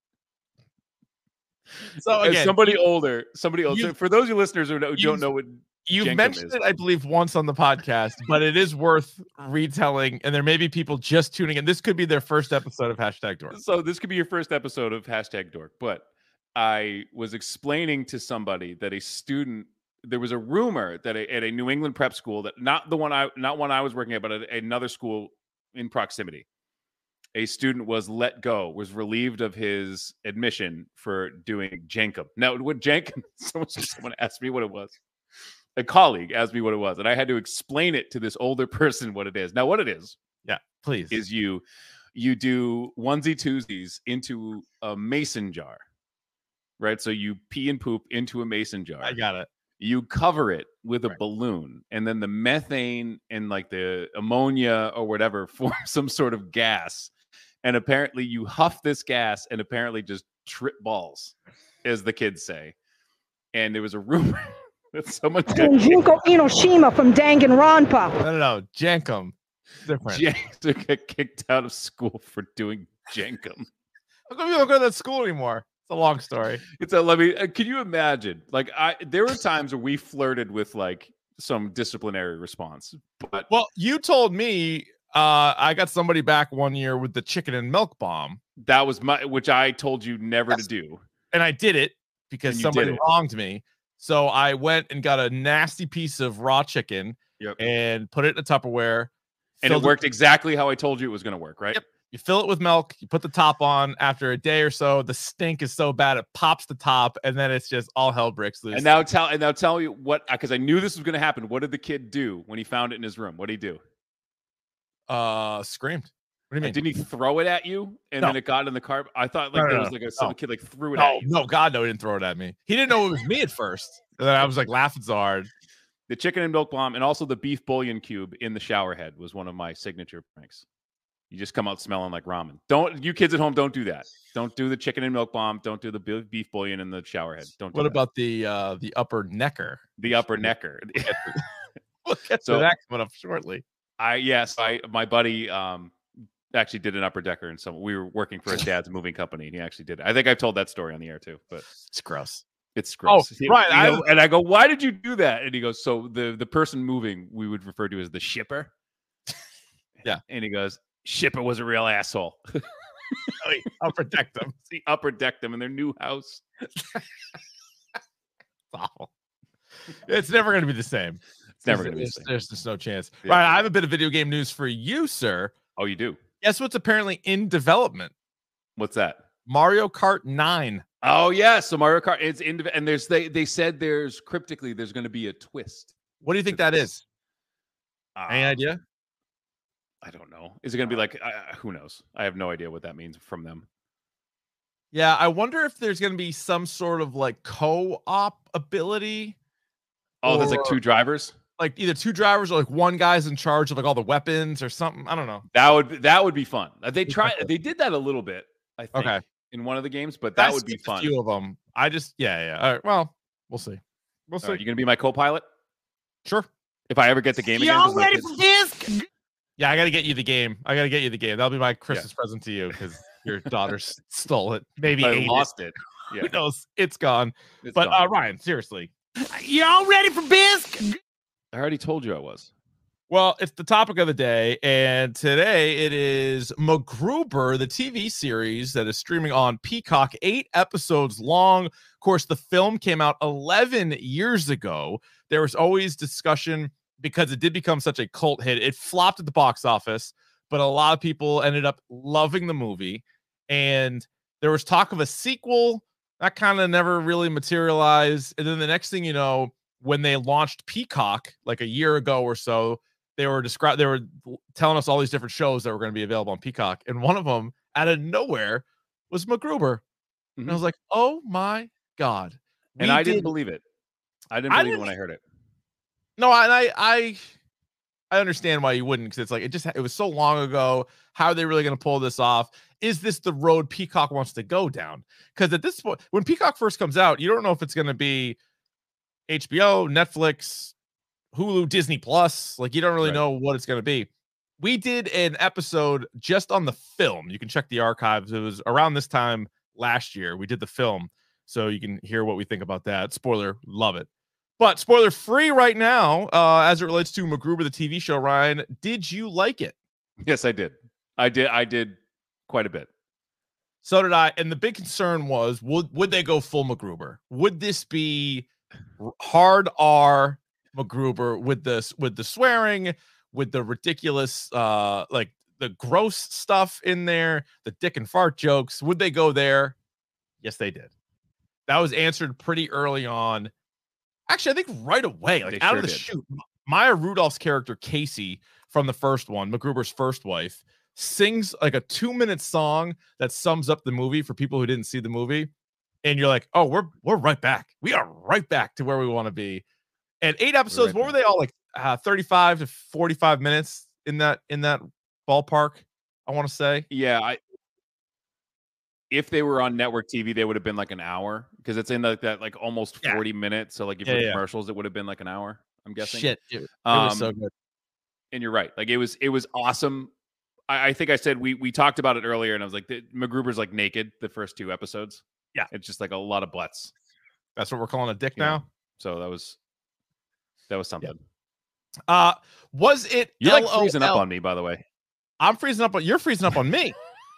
Speaker 4: So
Speaker 5: As
Speaker 4: again,
Speaker 5: somebody older, somebody older.
Speaker 4: you-
Speaker 5: For those of you listeners who, know, who don't
Speaker 4: you've-
Speaker 5: know what
Speaker 4: You've
Speaker 5: Jenkum
Speaker 4: mentioned
Speaker 5: is.
Speaker 4: it, I believe, once on the podcast, but it is worth retelling. And there may be people just tuning in. This could be their first episode of Hashtag Dork.
Speaker 5: So this could be your first episode of Hashtag Dork, but I was explaining to somebody that a student, there was a rumor that a, at a New England prep school, that not the one I, not one I was working at, but at another school in proximity, a student was let go, was relieved of his admission for doing Jenkum. Now, what Jenkum? Someone, someone asked me what it was. A colleague asked me what it was, and I had to explain it to this older person what it is. Now, what it is
Speaker 4: Yeah, please.
Speaker 5: is you you do onesie twosies into a mason jar, right? So you pee and poop into a mason jar.
Speaker 4: I got it.
Speaker 5: You cover it with a
Speaker 4: Right.
Speaker 5: balloon, and then the methane and like the ammonia or whatever form some sort of gas. And apparently you huff this gas and apparently just trip balls, as the kids say. And there was a rumor that someone got
Speaker 9: Junko Inoshima from Danganronpa.
Speaker 4: No, no, no. Jenkum. Different.
Speaker 5: Jan- to get kicked out of school for doing Jenkum.
Speaker 4: How come you don't go to that school anymore? It's a long story.
Speaker 5: It's a let me. Uh, can you imagine? Like, I there were times where we flirted with like some disciplinary response, but
Speaker 4: Well, you told me uh, I got somebody back one year with the chicken and milk bomb,
Speaker 5: that was my which I told you never
Speaker 4: Yes.
Speaker 5: to do.
Speaker 4: and I did it because
Speaker 5: And you
Speaker 4: somebody
Speaker 5: did it.
Speaker 4: wronged me. So I went and got a nasty piece of raw chicken
Speaker 5: Yep.
Speaker 4: and put it in a Tupperware.
Speaker 5: And it
Speaker 4: filled
Speaker 5: worked exactly how I told you it was going to work, right?
Speaker 4: Yep. You fill it with milk, you put the top on. After a day or so, the stink is so bad it pops the top, and then it's just all hell breaks loose.
Speaker 5: And now tell and now tell you what, because I knew this was going to happen. What did the kid do when he found it in his room? What did he do?
Speaker 4: uh screamed. What do you mean?
Speaker 5: Like, didn't he throw it at you and
Speaker 4: No.
Speaker 5: then it got in the car? I thought like
Speaker 4: No, no,
Speaker 5: there
Speaker 4: no,
Speaker 5: was like a some
Speaker 4: no.
Speaker 5: kid like threw it
Speaker 4: no,
Speaker 5: at you.
Speaker 4: no, God, no, he didn't throw it at me. He didn't know it was me at first. And then I was like laughing so hard.
Speaker 5: The chicken and milk bomb and also the beef bouillon cube in the shower head was one of my signature pranks. You just come out smelling like ramen. Don't you kids at home? Don't do that. Don't do the chicken and milk bomb. Don't do the be- beef bouillon in the shower head. Don't. Do
Speaker 4: What
Speaker 5: that.
Speaker 4: about the uh the upper necker?
Speaker 5: the upper necker?
Speaker 4: We'll get
Speaker 5: So-
Speaker 4: to that coming up shortly.
Speaker 5: I yes, I my buddy um actually did an upper decker, and some we were working for his dad's moving company, and he actually did it. I think I've told that story on the air too, but
Speaker 4: It's gross.
Speaker 5: it's gross. He-
Speaker 4: right,
Speaker 5: you
Speaker 4: I-
Speaker 5: know, and I go, why did you do that? And he goes, so the the person moving we would refer to as the shipper.
Speaker 4: Yeah.
Speaker 5: And he goes, shipper was a real asshole.
Speaker 4: I'll protect them.
Speaker 5: He upper decked them in their new house.
Speaker 4: It's awful. It's never going to be the same.
Speaker 5: It's never going to be the
Speaker 4: There's,
Speaker 5: same.
Speaker 4: there's just no chance.
Speaker 5: Yeah.
Speaker 4: Right. I have a bit of video game news for you, sir.
Speaker 5: Oh, you do?
Speaker 4: Guess what's apparently in development?
Speaker 5: What's that?
Speaker 4: Mario Kart nine.
Speaker 5: Oh yeah, so Mario Kart is in, and there's they they said there's cryptically there's going to be a twist.
Speaker 4: What do you think that is? Any
Speaker 5: Um,
Speaker 4: idea?
Speaker 5: I don't know. Is it going to be like uh, who knows? I have no idea what that means from them.
Speaker 4: Yeah, I wonder if there's going to be some sort of like co-op ability.
Speaker 5: Oh, there's like
Speaker 4: Or-
Speaker 5: two drivers.
Speaker 4: Like either two drivers or like one guy's in charge of like all the weapons or something. I don't know.
Speaker 5: That would be, that would be fun. Uh, They tried. They did that a little bit. I think
Speaker 4: Okay.
Speaker 5: in one of the games, but that
Speaker 4: I've
Speaker 5: would be
Speaker 4: seen a
Speaker 5: fun.
Speaker 4: few of them. I just yeah yeah. All right. Well, we'll see. We'll
Speaker 5: All
Speaker 4: see.
Speaker 5: right, you going to be my co-pilot
Speaker 4: Sure.
Speaker 5: if I ever get the game again? 'cause my kids-
Speaker 4: this? Yeah, I got to get you the game. I got to get you the game. That'll be my Christmas present to you because your daughter s- stole it. Maybe
Speaker 5: I
Speaker 4: ate it.
Speaker 5: lost it. Yeah,
Speaker 4: Who knows? It's gone.
Speaker 5: it's
Speaker 4: But
Speaker 5: gone.
Speaker 4: uh, Ryan, seriously, y'all ready for bisque?
Speaker 5: I already told you I was.
Speaker 4: Well, it's the topic of the day, and today it is MacGruber, the T V series that is streaming on Peacock, eight episodes long. Of course, the film came out eleven years ago. There was always discussion because it did become such a cult hit. It flopped at the box office, but a lot of people ended up loving the movie, and there was talk of a sequel that kind of never really materialized. And then the next thing you know, when they launched Peacock like a year ago or so, they were describing, they were telling us all these different shows that were going to be available on Peacock. And one of them out of nowhere was MacGruber. Mm-hmm. And I was like, oh my God.
Speaker 5: And I did... didn't believe it. I didn't believe I didn't... it when I heard it.
Speaker 4: No, and I, I, I understand why you wouldn't. Cause it's like, it just, it was so long ago. How are they really going to pull this off? Is this the road Peacock wants to go down? Cause at this point, when Peacock first comes out, you don't know if it's going to be H B O, Netflix, Hulu, Disney Plus. Like, you don't really right. know what it's going to be. We did an episode just on the film. You can check the archives. It was around this time last year. We did the film, so you can hear what we think about that. Spoiler, love it. But spoiler free right now, uh, as it relates to MacGruber, the T V show. Ryan, did you like it?
Speaker 5: Yes, I did. I did. I did quite a bit.
Speaker 4: So did I. And the big concern was, would would they go full MacGruber? Would this be hard R MacGruber with this, with the swearing, with the ridiculous, uh, like the gross stuff in there, the dick and fart jokes? Would they go there? Yes, they did. That was answered pretty early on. Actually, I think right away, like they out sure of the did. shoot, Maya Rudolph's character Casey from the first one, MacGruber's first wife, sings like a two-minute song that sums up the movie for people who didn't see the movie, and you're like, "Oh, we're we're right back. We are right back to where we want to be." And eight episodes, right what were they all like? Uh, thirty-five to forty-five minutes in that in that ballpark, I want to say.
Speaker 5: Yeah, I. If they were on network T V, they would have been like an hour because it's in like that like almost yeah. forty minutes. So like if yeah, yeah. commercials, it would have been like an hour. I'm guessing.
Speaker 4: Shit, dude. It
Speaker 5: um,
Speaker 4: was so good.
Speaker 5: And you're right. Like it was, it was awesome. I, I think I said we we talked about it earlier, and I was like, the, MacGruber's like naked the first two episodes.
Speaker 4: Yeah,
Speaker 5: it's just like a lot of butts.
Speaker 4: That's what we're calling a dick yeah. now.
Speaker 5: So that was that was something.
Speaker 4: Yeah. Uh, was it?
Speaker 5: You're like freezing up on me, by the way.
Speaker 4: I'm freezing up on you're freezing up on me.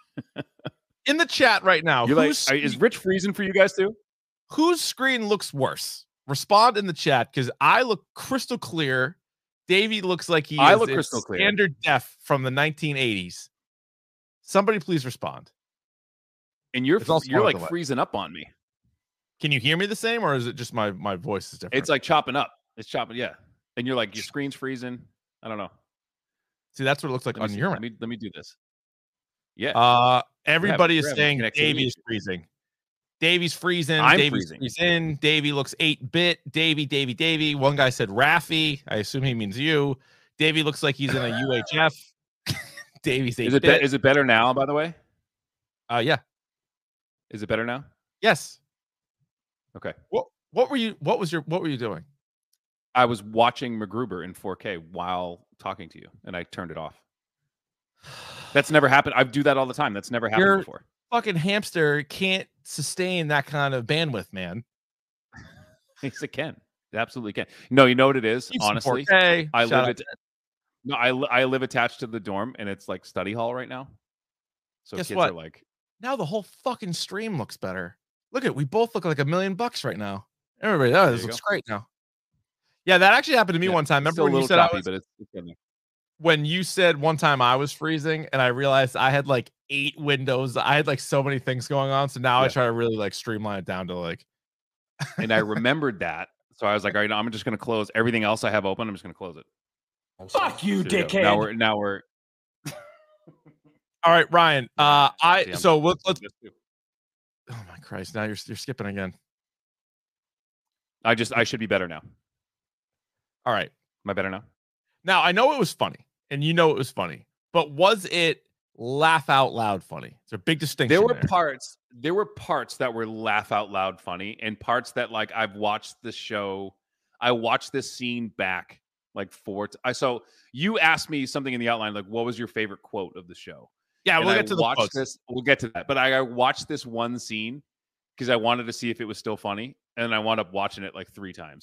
Speaker 4: In the chat right now,
Speaker 5: you're like, is Rich freezing for you guys too?
Speaker 4: Whose screen looks worse? Respond in the chat because I look crystal clear. Davey looks like he
Speaker 5: I
Speaker 4: is
Speaker 5: look crystal clear.
Speaker 4: Standard def from the nineteen eighties. Somebody please respond.
Speaker 5: And you're you're like freezing up on me.
Speaker 4: Can you hear me the same, or is it just my my voice is different?
Speaker 5: It's like chopping up. It's chopping, yeah. And you're like your screen's freezing. I don't know.
Speaker 4: See, that's what it looks like on your
Speaker 5: end. Let me let me do this. Yeah.
Speaker 4: Uh, everybody is saying Davey is freezing. Davey's freezing.
Speaker 5: I'm
Speaker 4: Davey's
Speaker 5: freezing.
Speaker 4: freezing. Davey looks eight bit. Davey, Davey, Davey. One guy said Raffy. I assume he means you. Davey looks like he's in a U H F. Davey's eight
Speaker 5: is it
Speaker 4: bit.
Speaker 5: Be- is it better now, by the way?
Speaker 4: Uh, yeah.
Speaker 5: Is it better now?
Speaker 4: Yes.
Speaker 5: Okay.
Speaker 4: What What were you? What was your? What were you doing?
Speaker 5: I was watching MacGruber in four K while talking to you, and I turned it off. That's never happened. I do that all the time. That's never happened
Speaker 4: Your
Speaker 5: before.
Speaker 4: Fucking hamster can't sustain that kind of bandwidth, man.
Speaker 5: Yes, it can. It absolutely can. No, you know what it is. Keep honestly,
Speaker 4: four K.
Speaker 5: I live it. No, I I live attached to the dorm, and it's like study hall right now. So
Speaker 4: guess
Speaker 5: kids
Speaker 4: what?
Speaker 5: are like,
Speaker 4: now the whole fucking stream looks better. Look at it. We both look like a million bucks right now. Everybody, oh, this looks go. great now. Yeah, that actually happened to me yeah, one time. Remember when you said choppy, I was,
Speaker 5: but it's, it's in there.
Speaker 4: When you said one time I was freezing, and I realized I had like eight windows. I had like so many things going on. So now yeah. I try to really like streamline it down to like.
Speaker 5: And I remembered that, so I was like, all right, I'm just going to close everything else I have open. I'm just going to close it.
Speaker 10: Fuck you, so dickhead.
Speaker 5: Now we're now we're.
Speaker 4: All right, Ryan. Uh, I See, so let's. let's oh my Christ! Now you're you're skipping again.
Speaker 5: I just I should be better now.
Speaker 4: All right,
Speaker 5: am I better now?
Speaker 4: Now I know it was funny, and you know it was funny, but was it laugh out loud funny? It's a big distinction.
Speaker 5: There were
Speaker 4: there.
Speaker 5: parts. There were parts that were laugh out loud funny, and parts that like I've watched the show. I watched this scene back like four. T- I so you asked me something in the outline, like what was your favorite quote of the show?
Speaker 4: Yeah,
Speaker 5: and
Speaker 4: we'll
Speaker 5: I
Speaker 4: get to the
Speaker 5: watch
Speaker 4: quotes.
Speaker 5: this. We'll get to that. But I, I watched this one scene because I wanted to see if it was still funny, and I wound up watching it like three times.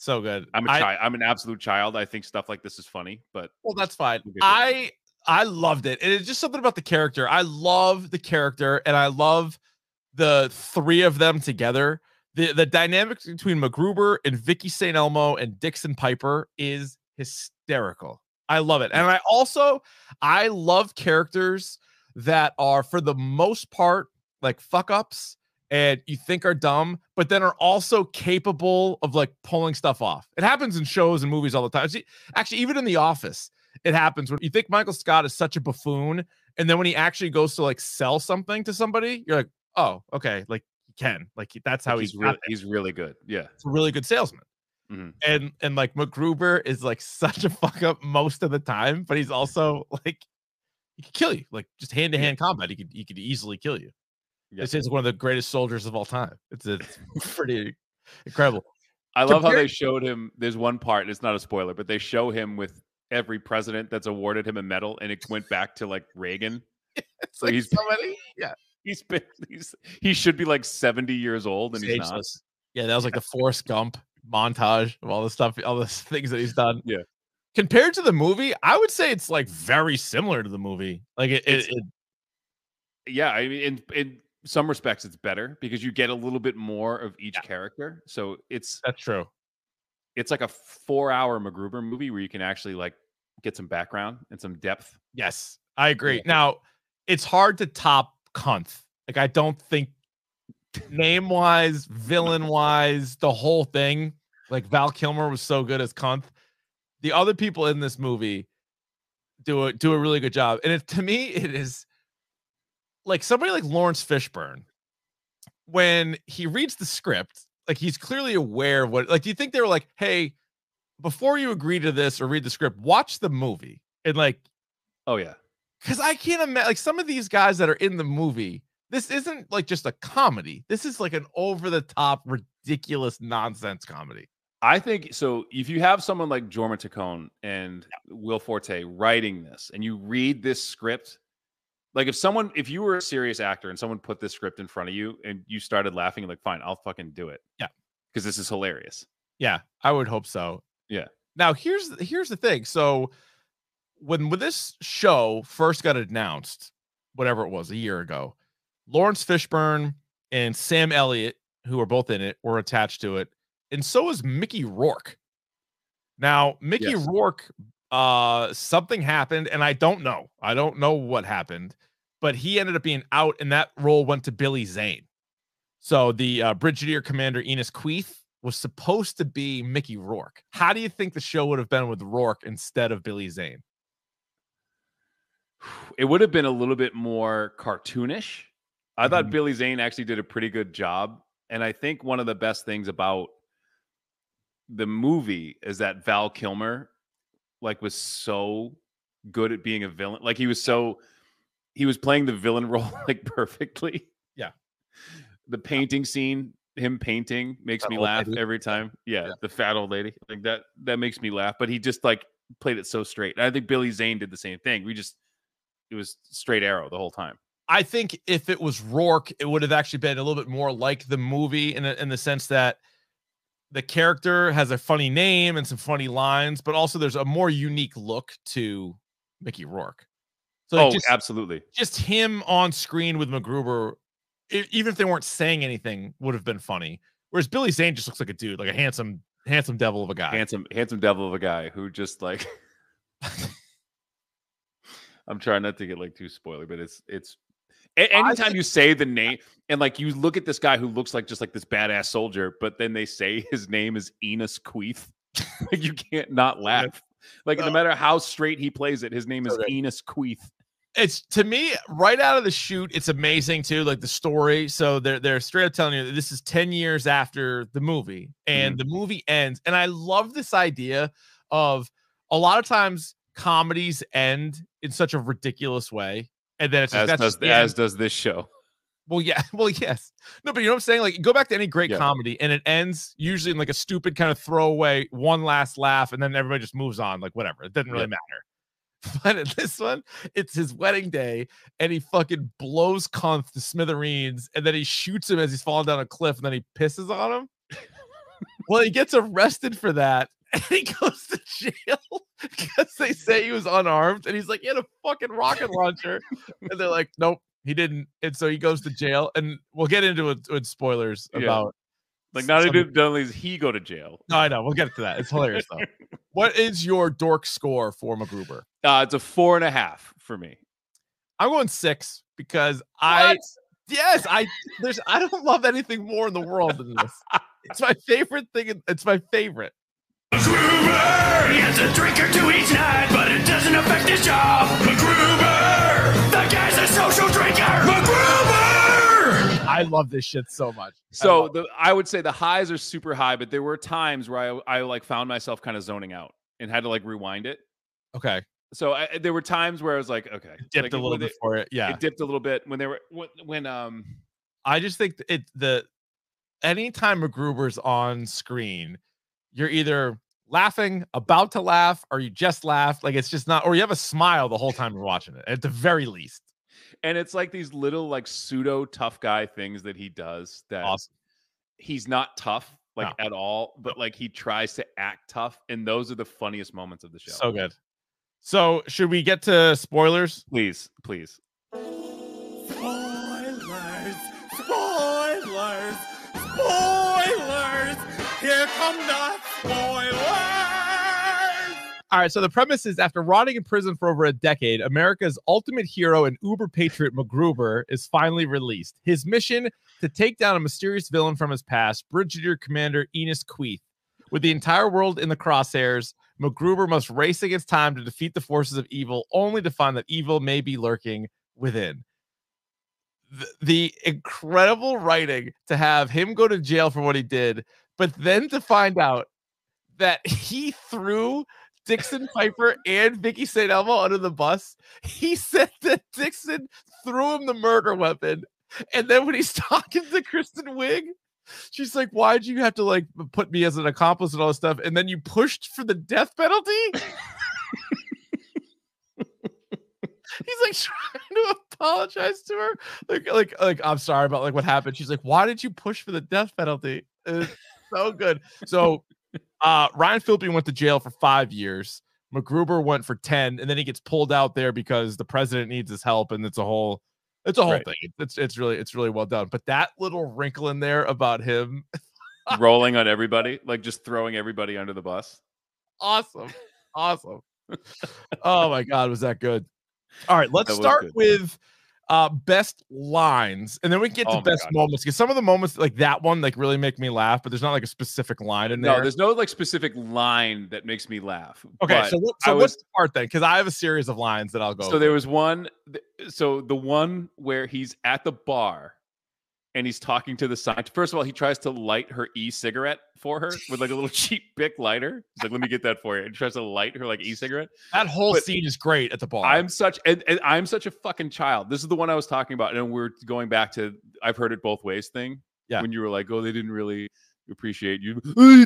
Speaker 4: So good.
Speaker 5: I'm a
Speaker 4: I,
Speaker 5: child. I'm an absolute child. I think stuff like this is funny, but
Speaker 4: well, that's fine. I I loved it. And it's just something about the character. I love the character, and I love the three of them together. The the dynamics between MacGruber and Vicky Saint Elmo and Dixon Piper is hysterical. I love it. And I also I love characters that are, for the most part, like fuck ups and you think are dumb, but then are also capable of like pulling stuff off. It happens in shows and movies all the time. Actually, even in The Office, it happens when you think Michael Scott is such a buffoon, and then when he actually goes to like sell something to somebody, you're like, oh, okay, like he can, like that's how
Speaker 5: like he's
Speaker 4: he's
Speaker 5: really he's really good. Yeah,
Speaker 4: he's a really good salesman.
Speaker 5: Mm-hmm.
Speaker 4: And and like MacGruber is like such a fuck up most of the time, but he's also like he could kill you, like just hand to hand combat. He could he could easily kill you. Yeah. This is one of the greatest soldiers of all time. It's it's pretty incredible.
Speaker 5: I love how they showed him. There's one part, it's not a spoiler, but they show him with every president that's awarded him a medal, and it went back to like Reagan.
Speaker 4: It's
Speaker 5: so
Speaker 4: like
Speaker 5: he's
Speaker 4: somebody, yeah.
Speaker 5: He's been he's he should be like seventy years old, and he's not.
Speaker 4: Ageless. Yeah, that was like the Forrest Gump montage of all the stuff, all the things that he's done.
Speaker 5: Yeah.
Speaker 4: Compared to the movie, I would say it's like very similar to the movie. Like it, it, it
Speaker 5: yeah, I mean, in in some respects, it's better because you get a little bit more of each yeah. character. So it's
Speaker 4: that's true.
Speaker 5: It's like a four-hour MacGruber movie where you can actually like get some background and some depth.
Speaker 4: Yes, I agree. Yeah. Now, it's hard to top Kunth. Like, I don't think name-wise, villain-wise, the whole thing. Like Val Kilmer was so good as Kunth. The other people in this movie do a do a really good job. And it, to me, it is like somebody like Lawrence Fishburne, when he reads the script, like he's clearly aware of what, like, do you think they were like, hey, before you agree to this or read the script, watch the movie? And like,
Speaker 5: oh yeah.
Speaker 4: Because I can't imagine, like, some of these guys that are in the movie, this isn't like just a comedy. This is like an over-the-top, ridiculous nonsense comedy.
Speaker 5: I think so. If you have someone like Jorma Taccone and yeah. Will Forte writing this, and you read this script, like if someone, if you were a serious actor and someone put this script in front of you and you started laughing, like, fine, I'll fucking do it.
Speaker 4: Yeah.
Speaker 5: Because this is hilarious.
Speaker 4: Yeah, I would hope so.
Speaker 5: Yeah.
Speaker 4: Now, here's here's the thing. So when, when this show first got announced, whatever it was, a year ago, Lawrence Fishburne and Sam Elliott, who are both in it, were attached to it. And so is Mickey Rourke. Now, Mickey yes. Rourke, uh, something happened, and I don't know. I don't know what happened, but he ended up being out, and that role went to Billy Zane. So the uh, Brigadier Commander Enos Queeth was supposed to be Mickey Rourke. How do you think the show would have been with Rourke instead of Billy Zane?
Speaker 5: It would have been a little bit more cartoonish. I mm-hmm. thought Billy Zane actually did a pretty good job. And I think one of the best things about the movie is that Val Kilmer like was so good at being a villain. Like he was so, he was playing the villain role like perfectly.
Speaker 4: Yeah.
Speaker 5: The painting scene, him painting makes that me laugh lady. every time. Yeah, yeah. The fat old lady, like that, that makes me laugh, but he just like played it so straight. And I think Billy Zane did the same thing. We just, it was straight arrow the whole time.
Speaker 4: I think if it was Rourke, it would have actually been a little bit more like the movie in, a, in the sense that the character has a funny name and some funny lines, but also there's a more unique look to Mickey Rourke.
Speaker 5: So like oh, just, absolutely.
Speaker 4: Just him on screen with MacGruber, it, even if they weren't saying anything, would have been funny. Whereas Billy Zane just looks like a dude, like a handsome, handsome devil of a guy.
Speaker 5: Handsome, handsome devil of a guy who just like... I'm trying not to get like too spoiler, but it's it's anytime think, you say the name and like you look at this guy who looks like just like this badass soldier, but then they say his name is Enos Queeth, like you can't not laugh. Like no. no matter how straight he plays it, his name is okay. Enos Queeth.
Speaker 4: It's to me right out of the chute. It's amazing too, like the story. So they're they're straight up telling you that this is ten years after the movie, and mm-hmm. the movie ends. And I love this idea of a lot of times comedies end in such a ridiculous way, and then it's
Speaker 5: as,
Speaker 4: like,
Speaker 5: does, as does this show.
Speaker 4: Well, yeah, well, yes, no, but you know what I'm saying? Like, go back to any great yeah. comedy, and it ends usually in like a stupid kind of throwaway, one last laugh, and then everybody just moves on, like whatever. It doesn't really yeah. matter. But in this one, it's his wedding day, and he fucking blows Kunth to smithereens, and then he shoots him as he's falling down a cliff, and then he pisses on him. Well, he gets arrested for that, and he goes to jail because they say he was unarmed, and he's like, he had a fucking rocket launcher, and they're like, nope, he didn't, and so he goes to jail, and we'll get into it with spoilers
Speaker 5: Yeah.
Speaker 4: about.
Speaker 5: Like, not
Speaker 4: some-
Speaker 5: only does he go to jail.
Speaker 4: No, I know. We'll get to that. It's hilarious though. What is your dork score for MacGruber?
Speaker 5: Uh, it's a four and a half for me.
Speaker 4: I'm going six because I. Yes, I there's I don't love anything more in the world than this. It's my favorite thing. It's my favorite.
Speaker 3: MacGruber! He has a drink or two each night, but it doesn't affect his job. MacGruber! The guy's a social drinker. MacGruber!
Speaker 4: I love this shit so much.
Speaker 5: So I, the, I would say the highs are super high, but there were times where I, I like found myself kind of zoning out and had to like rewind it.
Speaker 4: Okay.
Speaker 5: So I, there were times where I was like, okay,
Speaker 4: it dipped
Speaker 5: like,
Speaker 4: a little bit
Speaker 5: it,
Speaker 4: for it. Yeah,
Speaker 5: it dipped a little bit when they were when, when um.
Speaker 4: I just think it the anytime MacGruber's on screen, you're either laughing, about to laugh, or you just laugh. Like it's just not, or you have a smile the whole time you're watching it. At the very least.
Speaker 5: And it's like these little like pseudo tough guy things that he does that
Speaker 4: awesome.
Speaker 5: He's not tough like
Speaker 4: no.
Speaker 5: at all, but like he tries to act tough, and those are the funniest moments of the show.
Speaker 4: So good. So should we get to spoilers?
Speaker 5: Please, please.
Speaker 3: Spoilers, spoilers, spoilers. Here come the spoilers.
Speaker 4: All right, so the premise is after rotting in prison for over a decade, America's ultimate hero and uber patriot MacGruber is finally released. His mission to take down a mysterious villain from his past, Brigadier Commander Enos Queeth. With the entire world in the crosshairs, MacGruber must race against time to defeat the forces of evil, only to find that evil may be lurking within. The, the incredible writing to have him go to jail for what he did, but then to find out that he threw Dixon Piper and Vicky Saint Elmo under the bus. He said that Dixon threw him the murder weapon. And then when he's talking to Kristen Wiig, she's like, why'd you have to like put me as an accomplice and all this stuff? And then you pushed for the death penalty? He's like trying to apologize to her. Like, like, like, I'm sorry about like what happened. She's like, why did you push for the death penalty? It's so good. So uh, Ryan Phillippe went to jail for five years. MacGruber went for ten, and then he gets pulled out there because the president needs his help, and it's a whole It's a whole right. thing. It's it's really it's really well done. But that little wrinkle in there about him
Speaker 5: rolling on everybody, like just throwing everybody under the bus.
Speaker 4: Awesome. Awesome. Oh my God, was that good? All right, let's
Speaker 5: That was
Speaker 4: start
Speaker 5: good.
Speaker 4: with uh best lines, and then we can get
Speaker 5: Oh
Speaker 4: to
Speaker 5: my
Speaker 4: best
Speaker 5: God.
Speaker 4: moments, because some of the moments like that one like really make me laugh, but there's not like a specific line in there.
Speaker 5: No, there's no like specific line that makes me laugh.
Speaker 4: Okay,
Speaker 5: but
Speaker 4: so what,
Speaker 5: I
Speaker 4: so
Speaker 5: was-
Speaker 4: what's the part then? Because I have a series of lines that I'll go.
Speaker 5: So there was one. th- So the one where he's at the bar and he's talking to the sign. First of all, he tries to light her e-cigarette for her with like a little cheap Bic lighter. He's like, "Let me get that for you." And he tries to light her like e-cigarette.
Speaker 4: that whole
Speaker 5: but-
Speaker 4: scene is great at the bar.
Speaker 5: I'm such and, and I'm such a fucking child. This is the one I was talking about, and we're going back to I've heard it both ways thing.
Speaker 4: Yeah.
Speaker 5: When you were like, "Oh, they didn't really appreciate you."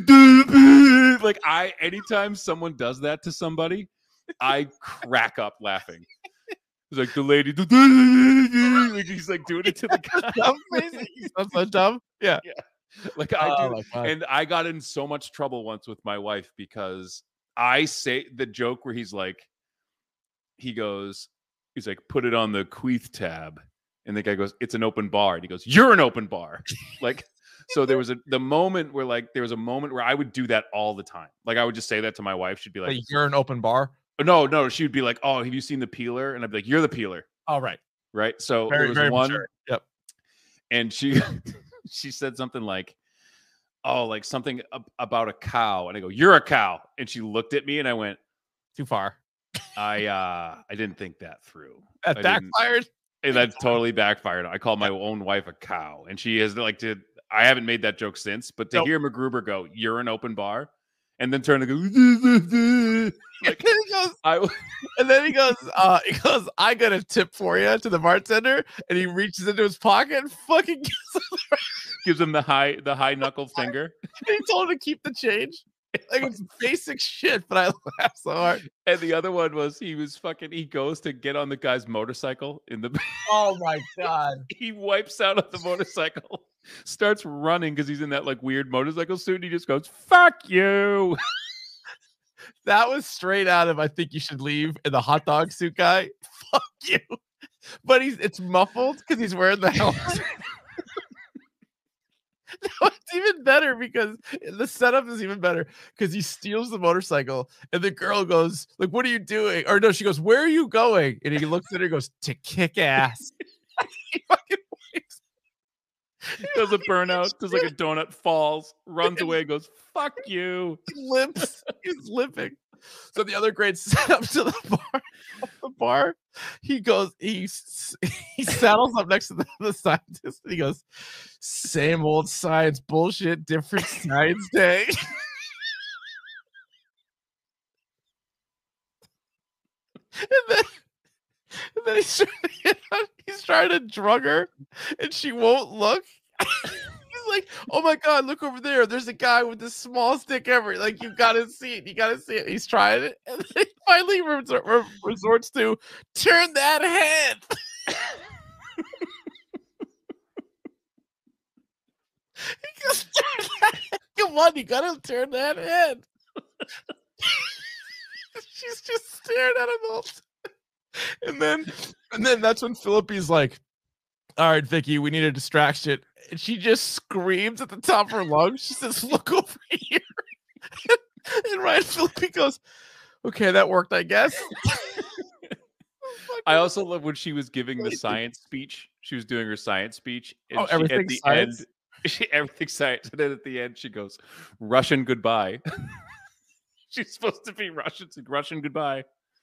Speaker 5: Like I, anytime someone does that to somebody, I crack up laughing. It's like the lady, like he's like doing it to the guy.
Speaker 4: Dumb face. That's so dumb. Yeah.
Speaker 5: Like I
Speaker 4: Oh
Speaker 5: do,
Speaker 4: my God.
Speaker 5: and I got in so much trouble once with my wife because I say the joke where he's like, he goes, he's like, put it on the Queeth tab, and the guy goes, it's an open bar, and he goes, you're an open bar, like. So there was a the moment where like there was a moment where I would do that all the time. Like I would just say that to my wife. She'd be like,
Speaker 4: Like, you're an open bar.
Speaker 5: no, no. She'd be like, oh, have you seen the peeler? And I'd be like, you're the peeler,
Speaker 4: All right.
Speaker 5: right? So
Speaker 4: Very,
Speaker 5: there was
Speaker 4: very
Speaker 5: one.
Speaker 4: mature. Yep.
Speaker 5: And she she said something like, oh, like something ab- about a cow, and I go, you're a cow, and she looked at me and I went,
Speaker 4: Too far.
Speaker 5: I uh I didn't think that through.
Speaker 4: That
Speaker 5: I didn't-
Speaker 4: backfired.
Speaker 5: and that totally backfired. I called my own wife a cow, and she has like to I haven't made that joke since, but to
Speaker 4: Nope.
Speaker 5: hear MacGruber go, you're an open bar, and then turn to go like,
Speaker 4: And then he goes,
Speaker 5: I
Speaker 4: and then he goes, uh, he goes, I got a tip for you to the bartender, and he reaches into his pocket and fucking gives him,
Speaker 5: gives him the high the high knuckle finger.
Speaker 4: he told him to keep the change. Like it's basic shit, but I laugh so hard.
Speaker 5: And the other one was he was fucking. He goes to get on the guy's motorcycle in the.
Speaker 4: Oh my god!
Speaker 5: He wipes out on the motorcycle, starts running because he's in that like weird motorcycle suit. And he just goes, "Fuck you."
Speaker 4: That was straight out of I Think You Should Leave in the hot dog suit guy. Fuck you. But he's it's muffled because he's wearing the helmet. No, it's even better because the setup is even better because he steals the motorcycle and the girl goes, like, what are you doing? Or no, she goes, where are you going? And he looks at her and goes, to kick ass. He fucking wipes.
Speaker 5: Does a burnout, does like a donut, falls, runs away, goes, fuck you.
Speaker 4: He limps. He's limping. So the other great setup to the bar, the bar, he goes, he, he saddles up next to the, the scientist and he goes, same old science bullshit, different science day. and then, and then he's trying to get on, he's trying to drug her and she won't look. He's like, oh my god, look over there. There's a guy with the smallest dick ever. Like, you gotta see it. You gotta see it. He's trying it. And then he finally resor- re- resorts to turn that head. He goes, turn that head. Come on, you gotta turn that head. She's just staring at him all the time. And then, and then that's when Phillippe's like, all right, Vicky, we need a distraction. And she just screams at the top of her lungs. She says, look over here. And Ryan Phillippe goes, okay, that worked, I guess.
Speaker 5: I also love when she was giving the science speech. She was doing her science speech. And
Speaker 4: oh,
Speaker 5: she,
Speaker 4: everything
Speaker 5: at the
Speaker 4: science?
Speaker 5: end, she, everything science. And then at the end, she goes, Russian goodbye. She's supposed to be Russian. So Russian goodbye.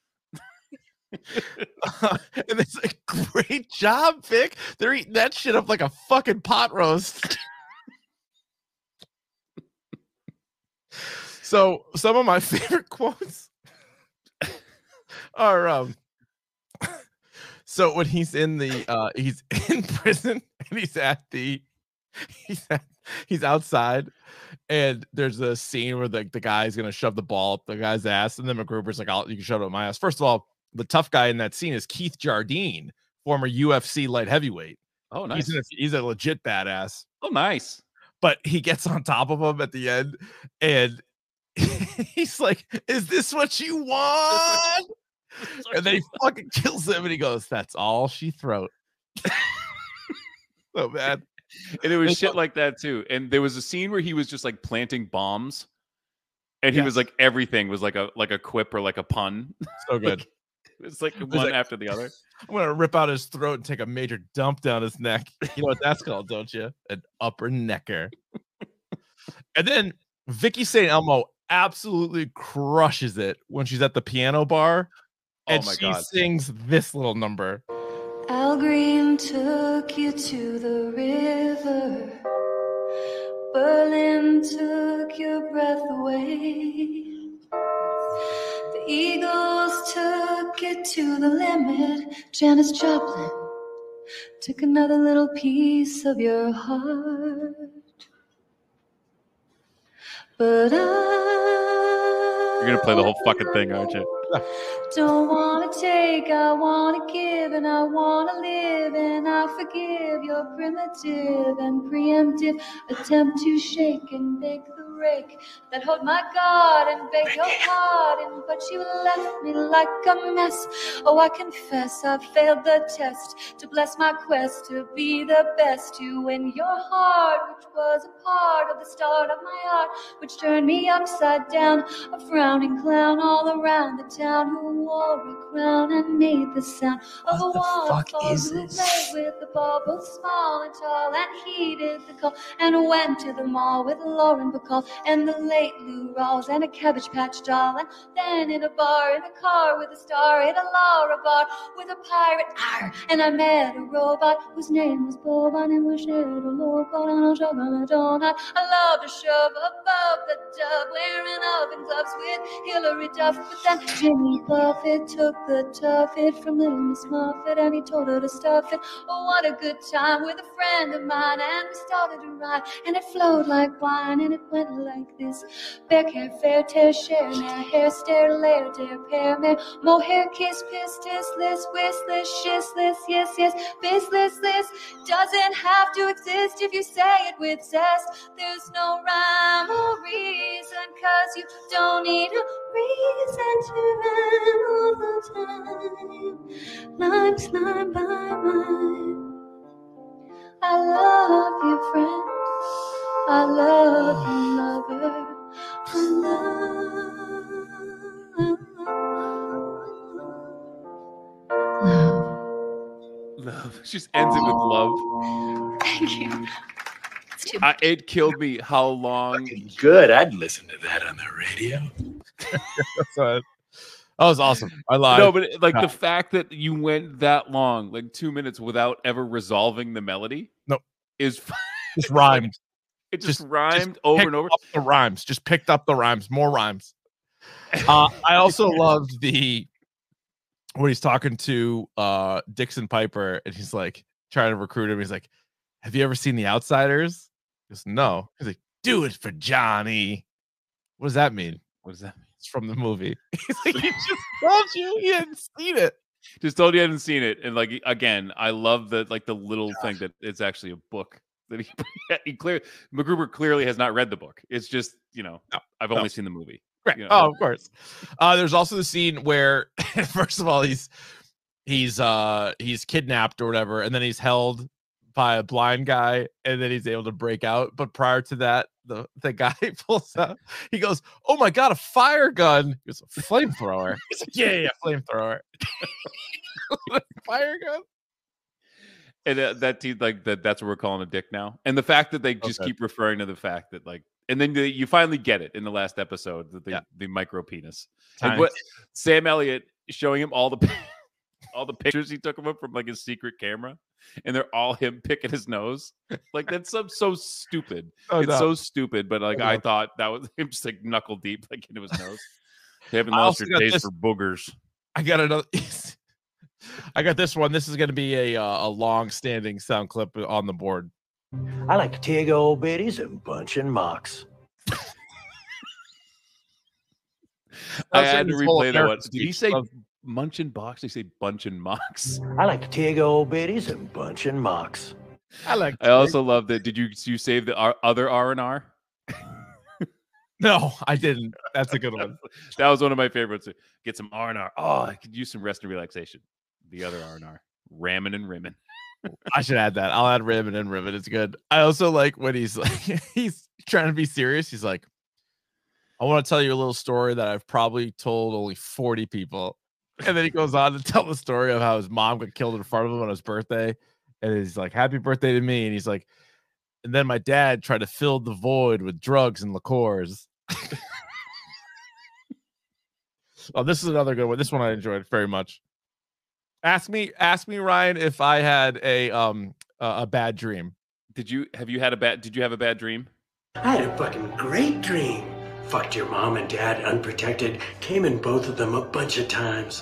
Speaker 4: uh, and it's a great job, Vic. They're eating that shit up like a fucking pot roast. So some of my favorite quotes are um so when he's in the uh he's in prison and he's at the he's at, he's outside and there's a scene where the, the guy's gonna shove the ball up the guy's ass and then MacGruber's like, I'll, you can shove it up my ass. First of all, the tough guy in that scene is Keith Jardine, former U F C light heavyweight.
Speaker 5: Oh, nice.
Speaker 4: He's, a, he's a legit badass.
Speaker 5: Oh, nice.
Speaker 4: But he gets on top of him at the end, and he's like, is this what you want? And then he fucking kills him, and he goes, that's all she throat. So bad.
Speaker 5: And it was it's shit fun. Like that, too. And there was a scene where he was just, like, planting bombs. And he yes. was like, everything was like a like a quip or like a pun.
Speaker 4: So good.
Speaker 5: Like, it's like one
Speaker 4: like,
Speaker 5: after the other.
Speaker 4: I'm gonna rip out his throat and take a major dump down his neck. You know what that's called, don't you? An upper necker. And then Vicky Saint Elmo absolutely crushes it when she's at the piano bar, and
Speaker 5: oh my
Speaker 4: she
Speaker 5: God.
Speaker 4: sings this little number.
Speaker 11: Al Green took you to the river. Berlin took your breath away. The Eagles took it to the limit. Janis Joplin took another little piece of your heart. But I
Speaker 5: You're gonna play the whole fucking thing, aren't you?
Speaker 11: don't want to take, I want to give, and I want to live, and I forgive your primitive and preemptive attempt to shake and bake the rake that hold my God and beg your pardon, but you left me like a mess. Oh, I confess I failed the test to bless my quest to be the best, to win your heart, which was a part of the start of my art, which turned me upside down, a frowning clown all around the town who wore a crown and made the sound of
Speaker 12: what
Speaker 11: a waterfall
Speaker 12: is
Speaker 11: who
Speaker 12: this?
Speaker 11: played with the ball both small and tall, and he did the call and went to the mall with Lauren Bacall and the late Lou Rawls and a Cabbage Patch doll, and then in a bar in a car with a star in a Laura bar with a pirate, arr, and I met a robot whose name was Boban, and we shared a local on a shove on a donut. I love to shove above the tub wearing oven gloves with Hillary Duff, but then Jimmy Buffett took the tuffet from Little Miss Muffet and he told her to stuff it. Oh, what a good time with a friend of mine, and we started to ride, and it flowed like wine and it went like this. Bear, care, fair, tear, share, ne'er, hair, stare, lair, dare, pair, mare, mohair, kiss, piss, tissless, whistless, shissless, yes, yes, bissless, this doesn't have to exist if you say it with zest. There's no rhyme or reason, cause you don't need a reason to rhyme all the time. Lime, slime, by mine. I love you, friend. I love you, lover. I love.
Speaker 5: Love. She just ends it with love.
Speaker 11: Thank you. It's too
Speaker 5: I, it killed me how long.
Speaker 10: Good. I'd listen to that on the radio.
Speaker 4: So, that was awesome. I lied.
Speaker 5: No, but like
Speaker 4: No.
Speaker 5: the fact that you went that long, like two minutes, without ever resolving the melody,
Speaker 4: Nope.
Speaker 5: is
Speaker 4: Just rhymed.
Speaker 5: it just,
Speaker 4: Just-
Speaker 5: rhymed
Speaker 4: just
Speaker 5: over
Speaker 4: picked
Speaker 5: and over.
Speaker 4: up the rhymes. Just picked up the rhymes. More rhymes. Uh, I also loved the when he's talking to uh, Dixon Piper and he's like trying to recruit him. He's like, "Have you ever seen The Outsiders?" He goes, "No." He's like, "Do it for Johnny." What does that mean?
Speaker 5: What does that mean?
Speaker 4: It's from the movie. He's like, "He just told you he hadn't seen it."
Speaker 5: Just told you I hadn't seen it, and like again, I love the like the little thing that it's actually a book that he he clear MacGruber clearly has not read the book. It's just you know
Speaker 4: No,
Speaker 5: I've
Speaker 4: no.
Speaker 5: only seen the movie.
Speaker 4: Right.
Speaker 5: You know,
Speaker 4: Oh, of course. Uh, there's also the scene where, first of all, he's he's uh he's kidnapped or whatever, and then he's held by a blind guy, and then he's able to break out. But prior to that, the the guy pulls out. He goes, "Oh my god, a fire gun!" He goes, "A flamethrower." He's like, "Yeah, yeah, flamethrower." Fire gun.
Speaker 5: and uh, that te- like that that's what we're calling a dick now. And the fact that they just
Speaker 4: Okay.
Speaker 5: keep referring to the fact that like, and then the, you finally get it in the last episode that the
Speaker 4: Yeah.
Speaker 5: the micro penis.
Speaker 4: Tiny.
Speaker 5: And what Sam Elliott showing him all the all the pictures he took of him from like his secret camera, and they're all him picking his nose. Like that's so so stupid.
Speaker 4: Oh,
Speaker 5: it's
Speaker 4: no.
Speaker 5: so stupid, but like
Speaker 4: Oh,
Speaker 5: I
Speaker 4: no.
Speaker 5: thought that was him just like knuckle deep like into his nose. They haven't
Speaker 4: I
Speaker 5: lost
Speaker 4: also
Speaker 5: your
Speaker 4: got
Speaker 5: taste
Speaker 4: this-
Speaker 5: for boogers.
Speaker 4: I got another. I got this one. This is going to be a uh, a long standing sound clip on the board.
Speaker 10: I like to take old biddies and bunch and mocks.
Speaker 5: I
Speaker 4: That's
Speaker 5: had to
Speaker 4: his whole
Speaker 5: replay that one.
Speaker 4: American
Speaker 5: Did he
Speaker 4: speech.
Speaker 5: say
Speaker 4: Of-
Speaker 5: munchin box? Did he say bunchin mocks?
Speaker 10: I like to take old biddies and bunch and mocks.
Speaker 4: I like.
Speaker 5: I also love that. Did you you save the R- other R and R?
Speaker 4: No, I didn't. That's a good one.
Speaker 5: That was one of my favorites. Get some R and R. Oh, I could use some rest and relaxation. The other R and R, ramming and rimming.
Speaker 4: I should add that. I'll add ribbon and ribbon. It's good. I also like when he's like he's trying to be serious. He's like, "I want to tell you a little story that I've probably told only forty people." And then he goes on to tell the story of how his mom got killed in front of him on his birthday. And he's like, "Happy birthday to me." And he's like, "And then my dad tried to fill the void with drugs and liqueurs." Oh, this is another good one. This one I enjoyed very much. Ask me, ask me, Ryan, if I had a um a, a bad dream.
Speaker 5: Did you have you had a bad? Did you have a bad dream?
Speaker 10: I had a fucking great dream. Fucked your mom and dad unprotected. Came in both of them a bunch of times.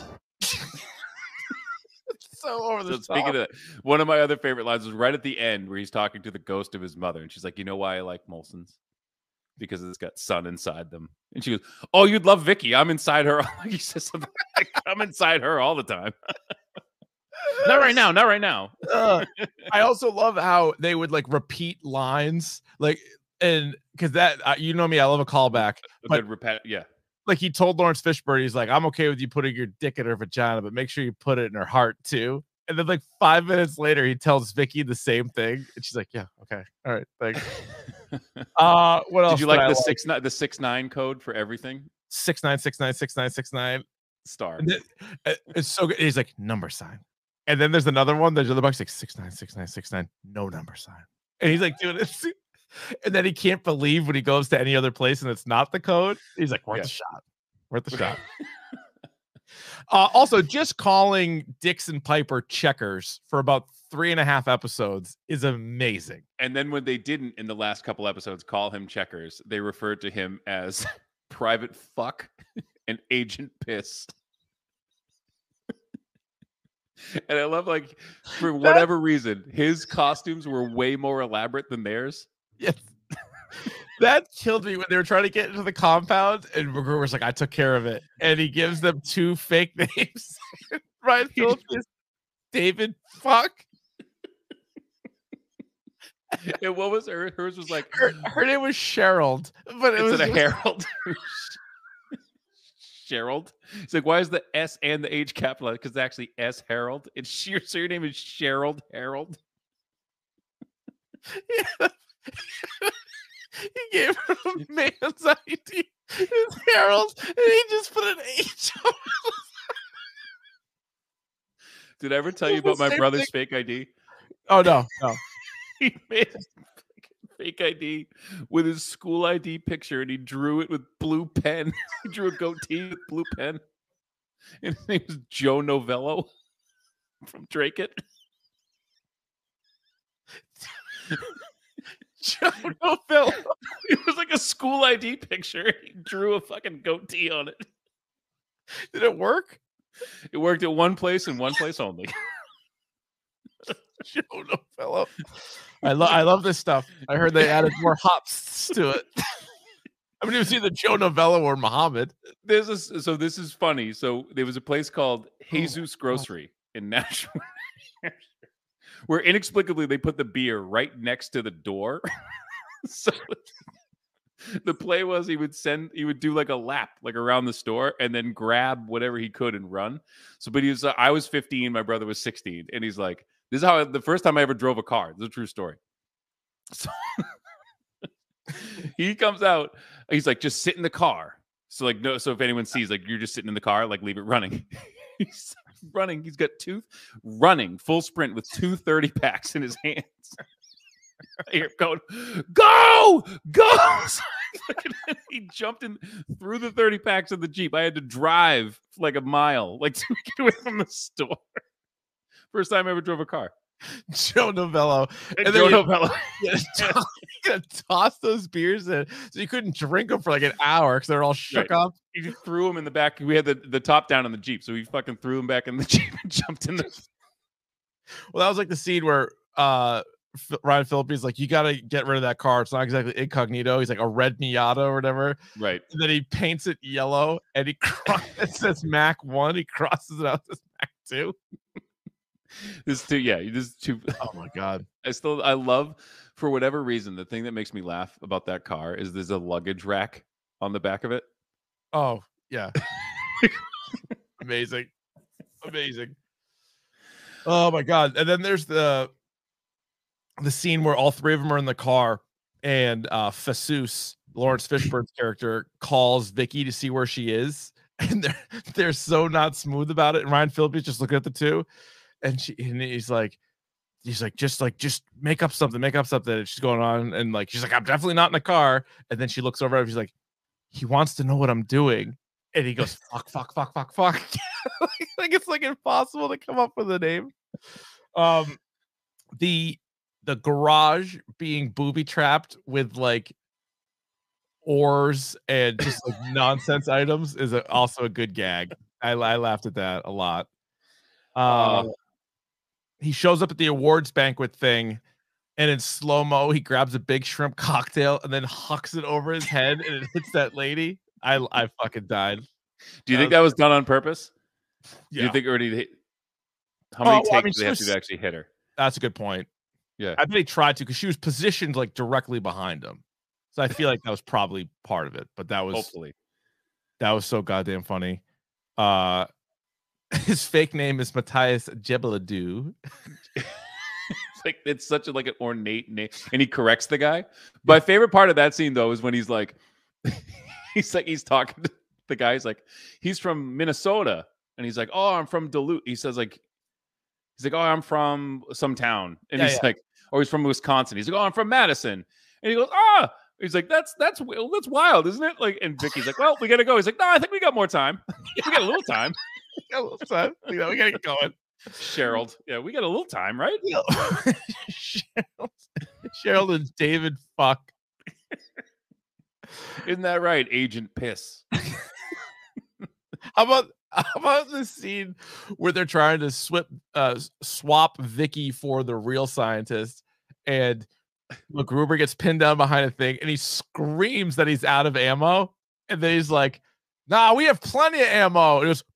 Speaker 4: So over the
Speaker 5: So speaking of that, one of my other favorite lines was right at the end where he's talking to the ghost of his mother, and she's like, "You know why I like Molson's? Because it's got sun inside them." And she goes, "Oh, you'd love Vicky. I'm inside her." He says something like, "I'm inside her all the time." Not right now. Not right now.
Speaker 4: Uh, I also love how they would like repeat lines, like, and because that uh, you know me, I love a callback.
Speaker 5: A
Speaker 4: But
Speaker 5: good repet- yeah.
Speaker 4: like he told Lawrence Fishburne, he's like, "I'm okay with you putting your dick in her vagina, but make sure you put it in her heart too." And then like five minutes later, he tells Vicky the same thing, and she's like, "Yeah, okay, all right, thanks." Uh, what else?
Speaker 5: Did you
Speaker 4: did
Speaker 5: like
Speaker 4: I
Speaker 5: the six nine the six nine code for everything?
Speaker 4: six nine six nine six nine six nine
Speaker 5: Star.
Speaker 4: And then, uh, it's so good. He's like, "Number sign." And then there's another one. There's another box like six nine six nine six nine, no number sign. And he's like doing this. And then he can't believe when he goes to any other place and it's not the code. He's like, "Worth
Speaker 5: Yeah.
Speaker 4: the shot. Worth the shot." Uh, also, just calling Dixon Piper checkers for about three and a half episodes is amazing.
Speaker 5: And then when they didn't in the last couple episodes call him Checkers, they referred to him as Private Fuck and Agent Piss. And I love, like, for whatever reason, his costumes were way more elaborate than theirs.
Speaker 4: Yes. That killed me when they were trying to get into the compound, and McGruber's like, "I took care of it," and he gives them two fake names. Ryan Phillips is David Fuck.
Speaker 5: And what was her? Hers was like
Speaker 4: her, her name was Cheryl, but it
Speaker 5: Instead
Speaker 4: was
Speaker 5: of Harold. Cheryl. It's like, why is the S and the H capitalized? Because it's actually S Harold. It's your surname is Cheryl Harold.
Speaker 4: Yeah. He gave her a man's I D. It's Harold, and he just put an H on it.
Speaker 5: Did I ever tell you about my brother's thing. fake I D?
Speaker 4: Oh no, no.
Speaker 5: He made a fake I D with his school I D picture, and he drew it with blue pen. He drew a goatee with blue pen, and his name was Joe Novello from Drake It.
Speaker 4: Joe Novello.
Speaker 5: It was like a school I D picture. He drew a fucking goatee on it.
Speaker 4: Did it work?
Speaker 5: It worked at one place and one place only.
Speaker 4: Joe Novello. I love I love this stuff. I heard they added more hops to it. I mean, it was either Joe Novello or Muhammad.
Speaker 5: There's a, so this is funny. So there was a place called Jesus Grocery in Nashville, where inexplicably they put the beer right next to the door. So the play was he would send, he would do like a lap, like around the store, and then grab whatever he could and run. So, but he was, uh, I was fifteen, my brother was sixteen, and he's like, "This is how I, the first time I ever drove a car." This is a true story. So he comes out, he's like, "Just sit in the car." So like, no, so if anyone sees, like, you're just sitting in the car, like, leave it running. He's running. He's got two running full sprint with two thirty packs in his hands. I hear him going, "Go, go!" So he jumped in through the thirty packs of the Jeep. I had to drive like a mile, like to get away from the store. First time I ever drove a car.
Speaker 4: Joe Novello.
Speaker 5: And, and Joe Novello.
Speaker 4: You gotta toss those beers in. So you couldn't drink them for like an hour because they're all shook
Speaker 5: right.
Speaker 4: up.
Speaker 5: He threw them in the back. We had the, the top down on the Jeep. So he fucking threw them back in the Jeep and jumped in the.
Speaker 4: Well, that was like the scene where uh, Ryan Phillippe is like, "You got to get rid of that car. It's not exactly incognito." He's like a red Miata or whatever.
Speaker 5: Right.
Speaker 4: And then he paints it yellow and he cro- it says Mac one. He crosses it out, it says Mac two.
Speaker 5: This too, yeah. This is too.
Speaker 4: Oh my god!
Speaker 5: I still, I love, for whatever reason, the thing that makes me laugh about that car is there's a luggage rack on the back of it.
Speaker 4: Oh yeah, amazing, amazing. Oh my god! And then there's the the scene where all three of them are in the car, and uh, Fasus, Lawrence Fishburne's character, calls Vicky to see where she is, and they're they're so not smooth about it. And Ryan Phillippe is just looking at the two. And she and he's like, he's like, just like, just make up something, make up something. And she's going on, and like, she's like, "I'm definitely not in the car." And then she looks over and she's like, "He wants to know what I'm doing." And he goes, "Fuck, fuck, fuck, fuck, fuck." like, like it's like impossible to come up with a name. Um, the the garage being booby trapped with like oars and just like nonsense items is a, also a good gag. I, I laughed at that a lot. Uh, He shows up at the awards banquet thing, and in slow mo, he grabs a big shrimp cocktail and then hucks it over his head, and it hits that lady. I I fucking died.
Speaker 5: Do you that think was, that was done on purpose?
Speaker 4: Yeah.
Speaker 5: Do you think already? Hit, how many
Speaker 4: oh,
Speaker 5: takes
Speaker 4: well, I mean,
Speaker 5: do they have
Speaker 4: was,
Speaker 5: to actually hit her?
Speaker 4: That's a good point.
Speaker 5: Yeah,
Speaker 4: I bet he tried to because she was positioned like directly behind him, so I feel like that was probably part of it. But that was
Speaker 5: hopefully
Speaker 4: that was so goddamn funny. Uh. His fake name is Matthias Jebeladu.
Speaker 5: It's like it's such a like an ornate name, and he corrects the guy. My favorite part of that scene though is when he's like, he's like he's talking to the guy. He's like, he's from Minnesota, and he's like, "Oh, I'm from Duluth." He says like, he's like, "Oh, I'm from some town," and
Speaker 4: yeah,
Speaker 5: he's
Speaker 4: yeah.
Speaker 5: like, "Oh, he's from Wisconsin." He's like, "Oh, I'm from Madison," and he goes, "Ah." He's like, that's that's that's wild, isn't it? Like, and Vicky's like, "Well, we gotta go." He's like, "No, I think we got more time. We got a little time."
Speaker 4: We got a little time. You know, we gotta get going.
Speaker 5: Cheryl, yeah, we got a little time, right?
Speaker 4: Cheryl, Cheryl and David Fuck.
Speaker 5: Isn't that right, Agent Piss?
Speaker 4: How about how about the scene where they're trying to swip, uh, swap Vicky for the real scientist, and MacGruber gets pinned down behind a thing and he screams that he's out of ammo. And then he's like, nah, we have plenty of ammo. And it was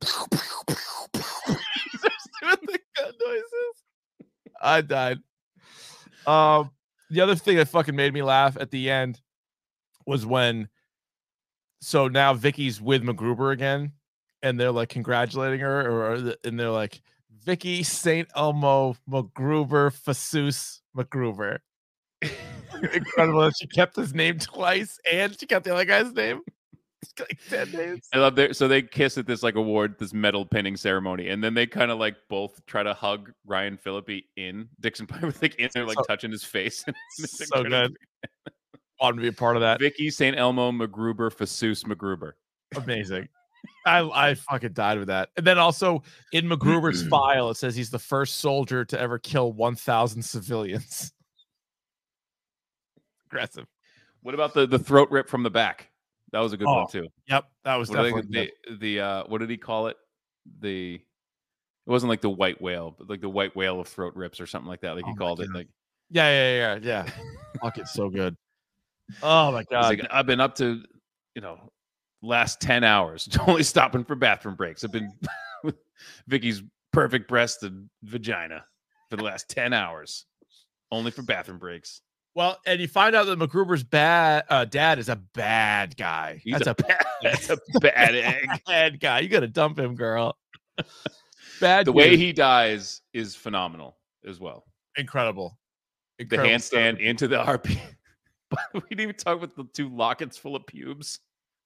Speaker 4: doing the gun noises. I died. Um, the other thing that fucking made me laugh at the end was when, so now Vicky's with MacGruber again, and they're like congratulating her, or and they're like, Vicky Saint Elmo MacGruber Fasus MacGruber. Incredible that she kept his name twice and she kept the other guy's name. It's like ten names.
Speaker 5: I love their so they kiss at this like award, this medal pinning ceremony, and then they kind of like both try to hug Ryan Phillippe in Dixon Pine with like in there, like so, touching his face. It's
Speaker 4: so good. Want to be a part of that.
Speaker 5: Vicky Saint Elmo MacGruber Fasus MacGruber.
Speaker 4: Amazing. I I fucking died with that. And then also in MacGruber's file, it says he's the first soldier to ever kill one thousand civilians. Aggressive.
Speaker 5: What about the the throat rip from the back? That was a good
Speaker 4: oh,
Speaker 5: one too.
Speaker 4: Yep, that was
Speaker 5: what
Speaker 4: definitely
Speaker 5: the, the uh what did he call it? The it wasn't like the white whale, but like the white whale of throat rips or something like that. Like
Speaker 4: oh
Speaker 5: he called
Speaker 4: God.
Speaker 5: it. Like
Speaker 4: yeah, yeah, yeah, yeah. Fuck, it's so good. Oh my God.
Speaker 5: Like, I've been up to, you know, last ten hours, only stopping for bathroom breaks. I've been with Vicky's perfect breast and vagina for the last ten hours, only for bathroom breaks.
Speaker 4: Well, and you find out that MacGruber's bad uh, dad is a bad guy.
Speaker 5: He's
Speaker 4: That's
Speaker 5: a,
Speaker 4: a
Speaker 5: bad, that's a bad egg.
Speaker 4: Bad guy. You got to dump him, girl. Bad.
Speaker 5: The
Speaker 4: dude.
Speaker 5: way he dies is phenomenal as well.
Speaker 4: Incredible.
Speaker 5: The
Speaker 4: Incredible
Speaker 5: handstand
Speaker 4: stuff.
Speaker 5: into the R P. But we didn't even talk about the two lockets full of pubes.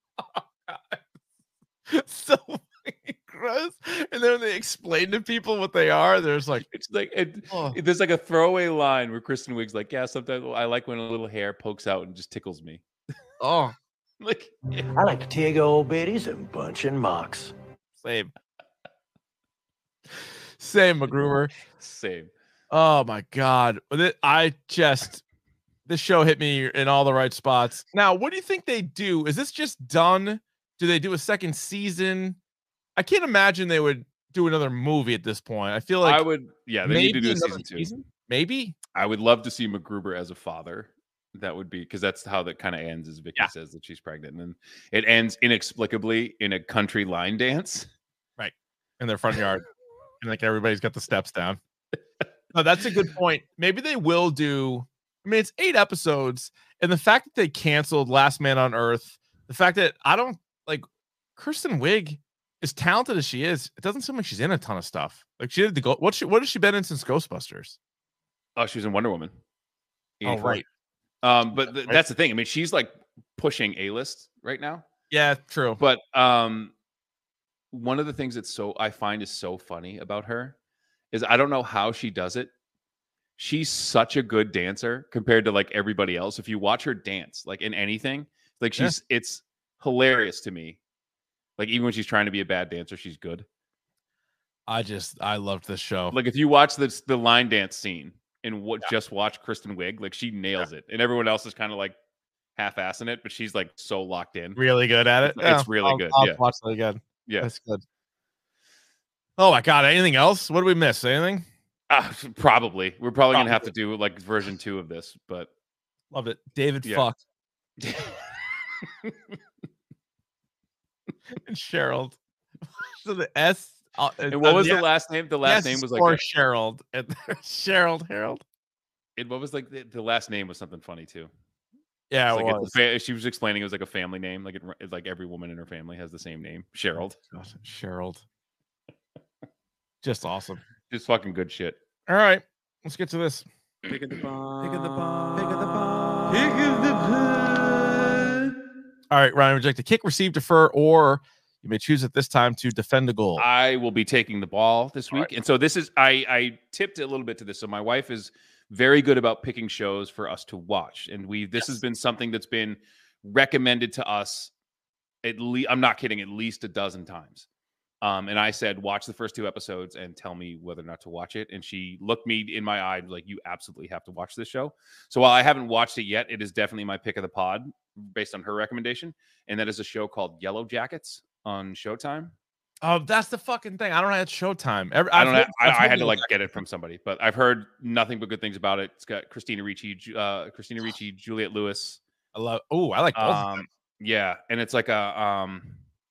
Speaker 4: So gross. And then when they explain to people what they are, there's like
Speaker 5: it's like it,
Speaker 4: oh.
Speaker 5: there's like a throwaway line where Kristen Wiig's like, yeah, sometimes I like when a little hair pokes out and just tickles me.
Speaker 4: Oh,
Speaker 5: like
Speaker 10: yeah. I like to take old biddies and bunch in mocks.
Speaker 4: Same. Same, MacGruber.
Speaker 5: Same.
Speaker 4: Oh my God. I just this show hit me in all the right spots. Now, what do you think they do? Is this just done? Do they do a second season? I can't imagine they would do another movie at this point. I feel like
Speaker 5: I would, yeah, they need to do a season two.
Speaker 4: Season? Maybe.
Speaker 5: I would love to see MacGruber as a father. That would be because that's how that kind of ends, as Vicky yeah. says that she's pregnant, and then it ends inexplicably in a country line dance,
Speaker 4: right, in their front yard, and like everybody's got the steps down. No, that's a good point. Maybe they will do. I mean, it's eight episodes, and the fact that they canceled Last Man on Earth, the fact that I don't like Kristen Wiig, as talented as she is, it doesn't seem like she's in a ton of stuff. Like she did the go. What she what has she been in since Ghostbusters?
Speaker 5: Oh, she was in Wonder Woman.
Speaker 4: Oh, right.
Speaker 5: Um, but th- that's the thing. I mean, she's like pushing A-list right now.
Speaker 4: Yeah, true.
Speaker 5: But um, one of the things that's so I find is so funny about her is I don't know how she does it. She's such a good dancer compared to like everybody else. If you watch her dance, like in anything, like she's yeah. it's hilarious to me. Like even when she's trying to be a bad dancer, she's good.
Speaker 4: I just I loved this show.
Speaker 5: Like if you watch this the line dance scene and what yeah. just watch Kristen Wiig, like she nails yeah. it, and everyone else is kind of like half-assing it, but she's like so locked in,
Speaker 4: really good at it.
Speaker 5: It's,
Speaker 4: yeah,
Speaker 5: it's really
Speaker 4: I'll,
Speaker 5: good.
Speaker 4: I'll
Speaker 5: yeah,
Speaker 4: watch that again.
Speaker 5: Yeah,
Speaker 4: that's good. Oh my God! Anything else? What did we miss? Anything?
Speaker 5: Uh, probably. We're probably, probably gonna have to do like version two of this, but
Speaker 4: love it. David
Speaker 5: yeah.
Speaker 4: fuck. And Cheryl. So the S. Uh,
Speaker 5: and what was
Speaker 4: uh,
Speaker 5: the
Speaker 4: yeah.
Speaker 5: last name? The last
Speaker 4: yes,
Speaker 5: name was like
Speaker 4: or
Speaker 5: a,
Speaker 4: Cheryl. And Cheryl Harold.
Speaker 5: And what was like the, the last name was something funny too.
Speaker 4: Yeah,
Speaker 5: it
Speaker 4: like
Speaker 5: was. A, she was explaining it was like a family name. Like it, like every woman in her family has the same name, Cheryl.
Speaker 4: Oh, Cheryl. Just awesome.
Speaker 5: Just fucking good shit.
Speaker 4: All right, let's get to this.
Speaker 7: Pick of the bomb. Pick of the bomb. Pick of the bomb. Pick of the bomb.
Speaker 4: All right, Ryan, would you like to kick, receive, defer, or you may choose at this time to defend a goal?
Speaker 5: I will be taking the ball this week.
Speaker 4: Right.
Speaker 5: And so this is, I, I tipped a little bit to this. So my wife is very good about picking shows for us to watch. And we, this yes. has been something that's been recommended to us at least, I'm not kidding, at least a dozen times. Um, and I said, watch the first two episodes and tell me whether or not to watch it. And she looked me in my eye like, you absolutely have to watch this show. So while I haven't watched it yet, it is definitely my pick of the pod based on her recommendation. And that is a show called Yellow Jackets on Showtime.
Speaker 4: Oh, that's the fucking thing. I don't have Showtime. Every,
Speaker 5: I don't.
Speaker 4: I've
Speaker 5: Have,
Speaker 4: heard-
Speaker 5: I,
Speaker 4: I've
Speaker 5: I
Speaker 4: heard
Speaker 5: had to
Speaker 4: it
Speaker 5: like
Speaker 4: was
Speaker 5: get it from somebody, but I've heard nothing but good things about it. It's got Christina Ricci, Ju- uh, Christina Ricci, Juliette Lewis.
Speaker 4: I love. Oh, I like both. of them.
Speaker 5: Um, yeah, and it's like a um,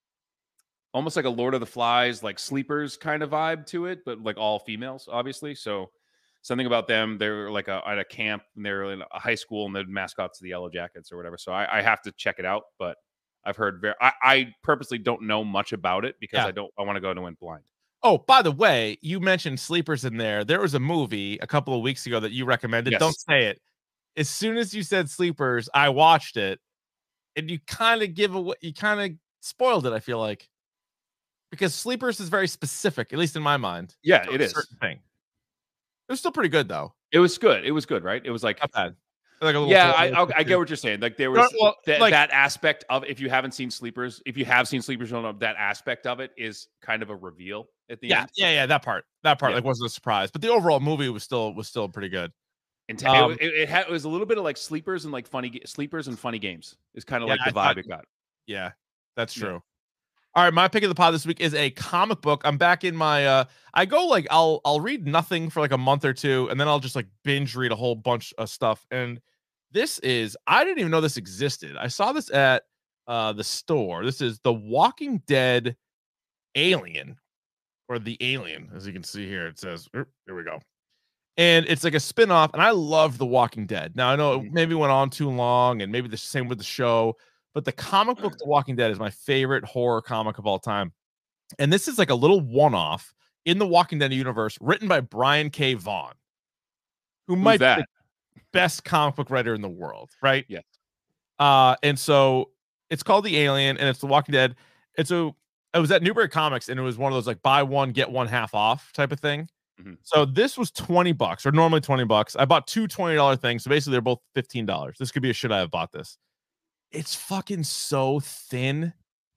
Speaker 5: almost like a Lord of the Flies, like sleepers kind of vibe to it, but like all females, obviously. So something about them, they're like a, at a camp and they're in a high school and they're mascots of the Yellow Jackets or whatever. So I, I have to check it out, but I've heard very. I, I purposely don't know much about it because
Speaker 4: Yeah.
Speaker 5: I don't. I want to go into it blind.
Speaker 4: Oh, by the way, you mentioned sleepers in there. There was a movie a couple of weeks ago that you recommended.
Speaker 5: Yes.
Speaker 4: Don't say it. As soon as you said sleepers, I watched it, and you kind of give away. You kind of spoiled it. I feel like because sleepers is very specific, at least in my mind.
Speaker 5: Yeah,
Speaker 4: to
Speaker 5: it
Speaker 4: a
Speaker 5: is.
Speaker 4: certain thing. It was still pretty good though.
Speaker 5: It was good. It was good, right? It was like
Speaker 4: Not bad. Like a little
Speaker 5: yeah, I,
Speaker 4: little-
Speaker 5: I I get what you're saying. Like there
Speaker 4: No,
Speaker 5: was
Speaker 4: well,
Speaker 5: that,
Speaker 4: like-
Speaker 5: that aspect of if you haven't seen Sleepers, if you have seen Sleepers, you'll know that aspect of it is kind of a reveal at the
Speaker 4: Yeah,
Speaker 5: end.
Speaker 4: yeah, yeah. That part, that part,
Speaker 5: Yeah.
Speaker 4: like wasn't a surprise, but the overall movie was still was still pretty good.
Speaker 5: And
Speaker 4: Um,
Speaker 5: it, it, it, had, it was a little bit of like Sleepers and like funny ga- Sleepers and funny games is kind of
Speaker 4: Yeah,
Speaker 5: like the
Speaker 4: I
Speaker 5: vibe
Speaker 4: thought-
Speaker 5: it got.
Speaker 4: Yeah, that's
Speaker 5: Yeah.
Speaker 4: true. All right, my pick of the pod this week is a comic book. I'm back in my uh I go like I'll I'll read nothing for like a month or two and then I'll just like binge read a whole bunch of stuff. And this is I didn't even know this existed. I saw this at uh the store. This is The Walking Dead Alien or The Alien, as you can see here. It says er, here we go. And it's like a spin-off, and I love The Walking Dead. Now I know it maybe went on too long, and maybe the same with the show. But the comic book The Walking Dead is my favorite horror comic of all time. And this is like a little one-off in the Walking Dead universe written by Brian K. Vaughan, who
Speaker 5: Who's
Speaker 4: might
Speaker 5: that?
Speaker 4: be the best comic book writer in the world, right?
Speaker 5: Yeah.
Speaker 4: Uh, and so it's called The Alien and it's The Walking Dead. It's a it was at Newbury Comics and it was one of those like buy one, get one half off type of thing.
Speaker 5: Mhm.
Speaker 4: So this was twenty bucks or normally twenty bucks. I bought two twenty dollar things. So basically they're both fifteen dollars. This could be a should I have bought this. It's fucking so thin.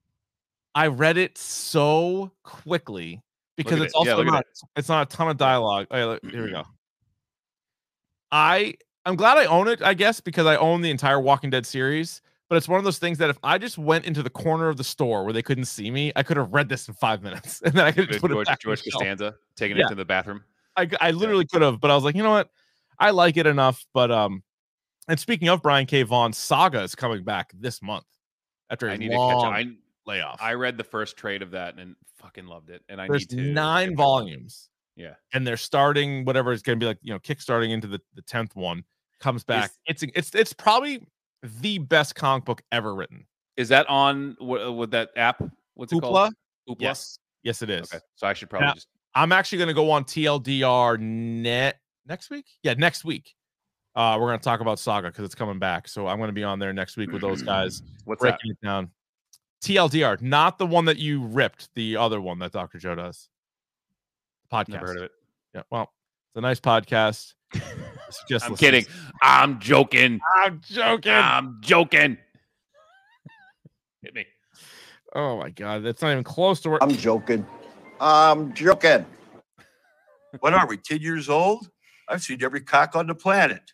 Speaker 4: I read it so quickly because
Speaker 5: Look at
Speaker 4: it's
Speaker 5: it. Yeah,
Speaker 4: also
Speaker 5: look at
Speaker 4: not, it's not a ton of dialogue. Okay, look, here we go. I I'm glad I own it, I guess, because I own the entire Walking Dead series. But it's one of those things that if I just went into the corner of the store where they couldn't see me, I could have read this in five minutes, and then I could just put
Speaker 5: George,
Speaker 4: it back.
Speaker 5: George
Speaker 4: on the shelf.
Speaker 5: Costanza taking
Speaker 4: Yeah.
Speaker 5: it to the bathroom.
Speaker 4: I I literally could have, but I was like, you know what? I like it enough. But um, and speaking of Brian K. Vaughan, Saga is coming back this month after a
Speaker 5: I need to
Speaker 4: long
Speaker 5: catch up. I
Speaker 4: layoff.
Speaker 5: I read the first trade of that and fucking loved it. And I
Speaker 4: There's
Speaker 5: need to
Speaker 4: nine
Speaker 5: get my-
Speaker 4: volumes,
Speaker 5: Yeah.
Speaker 4: and they're starting whatever it's going to be like, you know, kickstarting into the the tenth one. Comes back.
Speaker 5: Is-
Speaker 4: it's it's it's probably the best comic book ever written.
Speaker 5: Is that on what with that app? What's it
Speaker 4: Hoopla?
Speaker 5: called? Hoopla.
Speaker 4: Yes, yes, it is.
Speaker 5: Okay. So I should probably
Speaker 4: Now-
Speaker 5: just
Speaker 4: I'm actually going to go on T L D R net next week. Yeah, next week. Uh, we're going to talk about Saga because it's coming back. So I'm going to be on there next week with those guys
Speaker 5: what's that?
Speaker 4: breaking it down. T L D R, not the one that you ripped, the other one that Doctor Joe does. Podcast.
Speaker 5: Never heard of it.
Speaker 4: Yeah, well, it's a nice podcast. Just
Speaker 5: I'm
Speaker 4: listen.
Speaker 5: kidding. I'm joking.
Speaker 4: I'm joking.
Speaker 5: I'm joking. Hit me.
Speaker 4: Oh my god, that's not even close to where
Speaker 12: I'm joking. I'm joking.
Speaker 13: What are we, ten years old? I've seen every cock on the planet.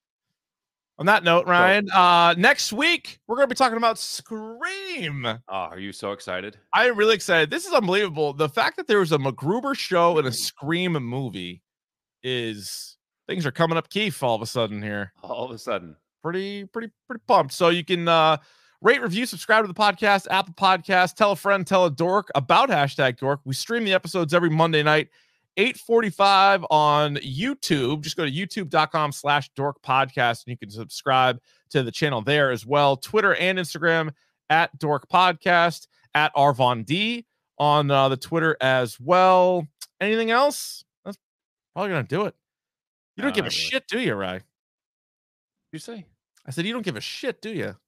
Speaker 4: On that note, Ryan, uh, next week we're going to be talking about Scream.
Speaker 5: Oh, are you so excited?
Speaker 4: I am really excited. This is unbelievable. The fact that there was a MacGruber show and a Scream movie is things are coming up, Keith, all of a sudden here.
Speaker 5: All of a sudden.
Speaker 4: Pretty, pretty, pretty pumped. So you can uh, rate, review, subscribe to the podcast, Apple Podcast, tell a friend, tell a dork about hashtag dork. We stream the episodes every Monday night, eight forty-five on YouTube. Just go to youtube.com slash dork podcast and you can subscribe to the channel there as well. Twitter and Instagram at dork podcast, at Arvon D on uh, the Twitter as well. Anything else? That's probably going to do it. You don't
Speaker 5: No,
Speaker 4: give a
Speaker 5: not really.
Speaker 4: shit, do you, Rye?
Speaker 5: You say?
Speaker 4: I said, you don't give a shit, do you?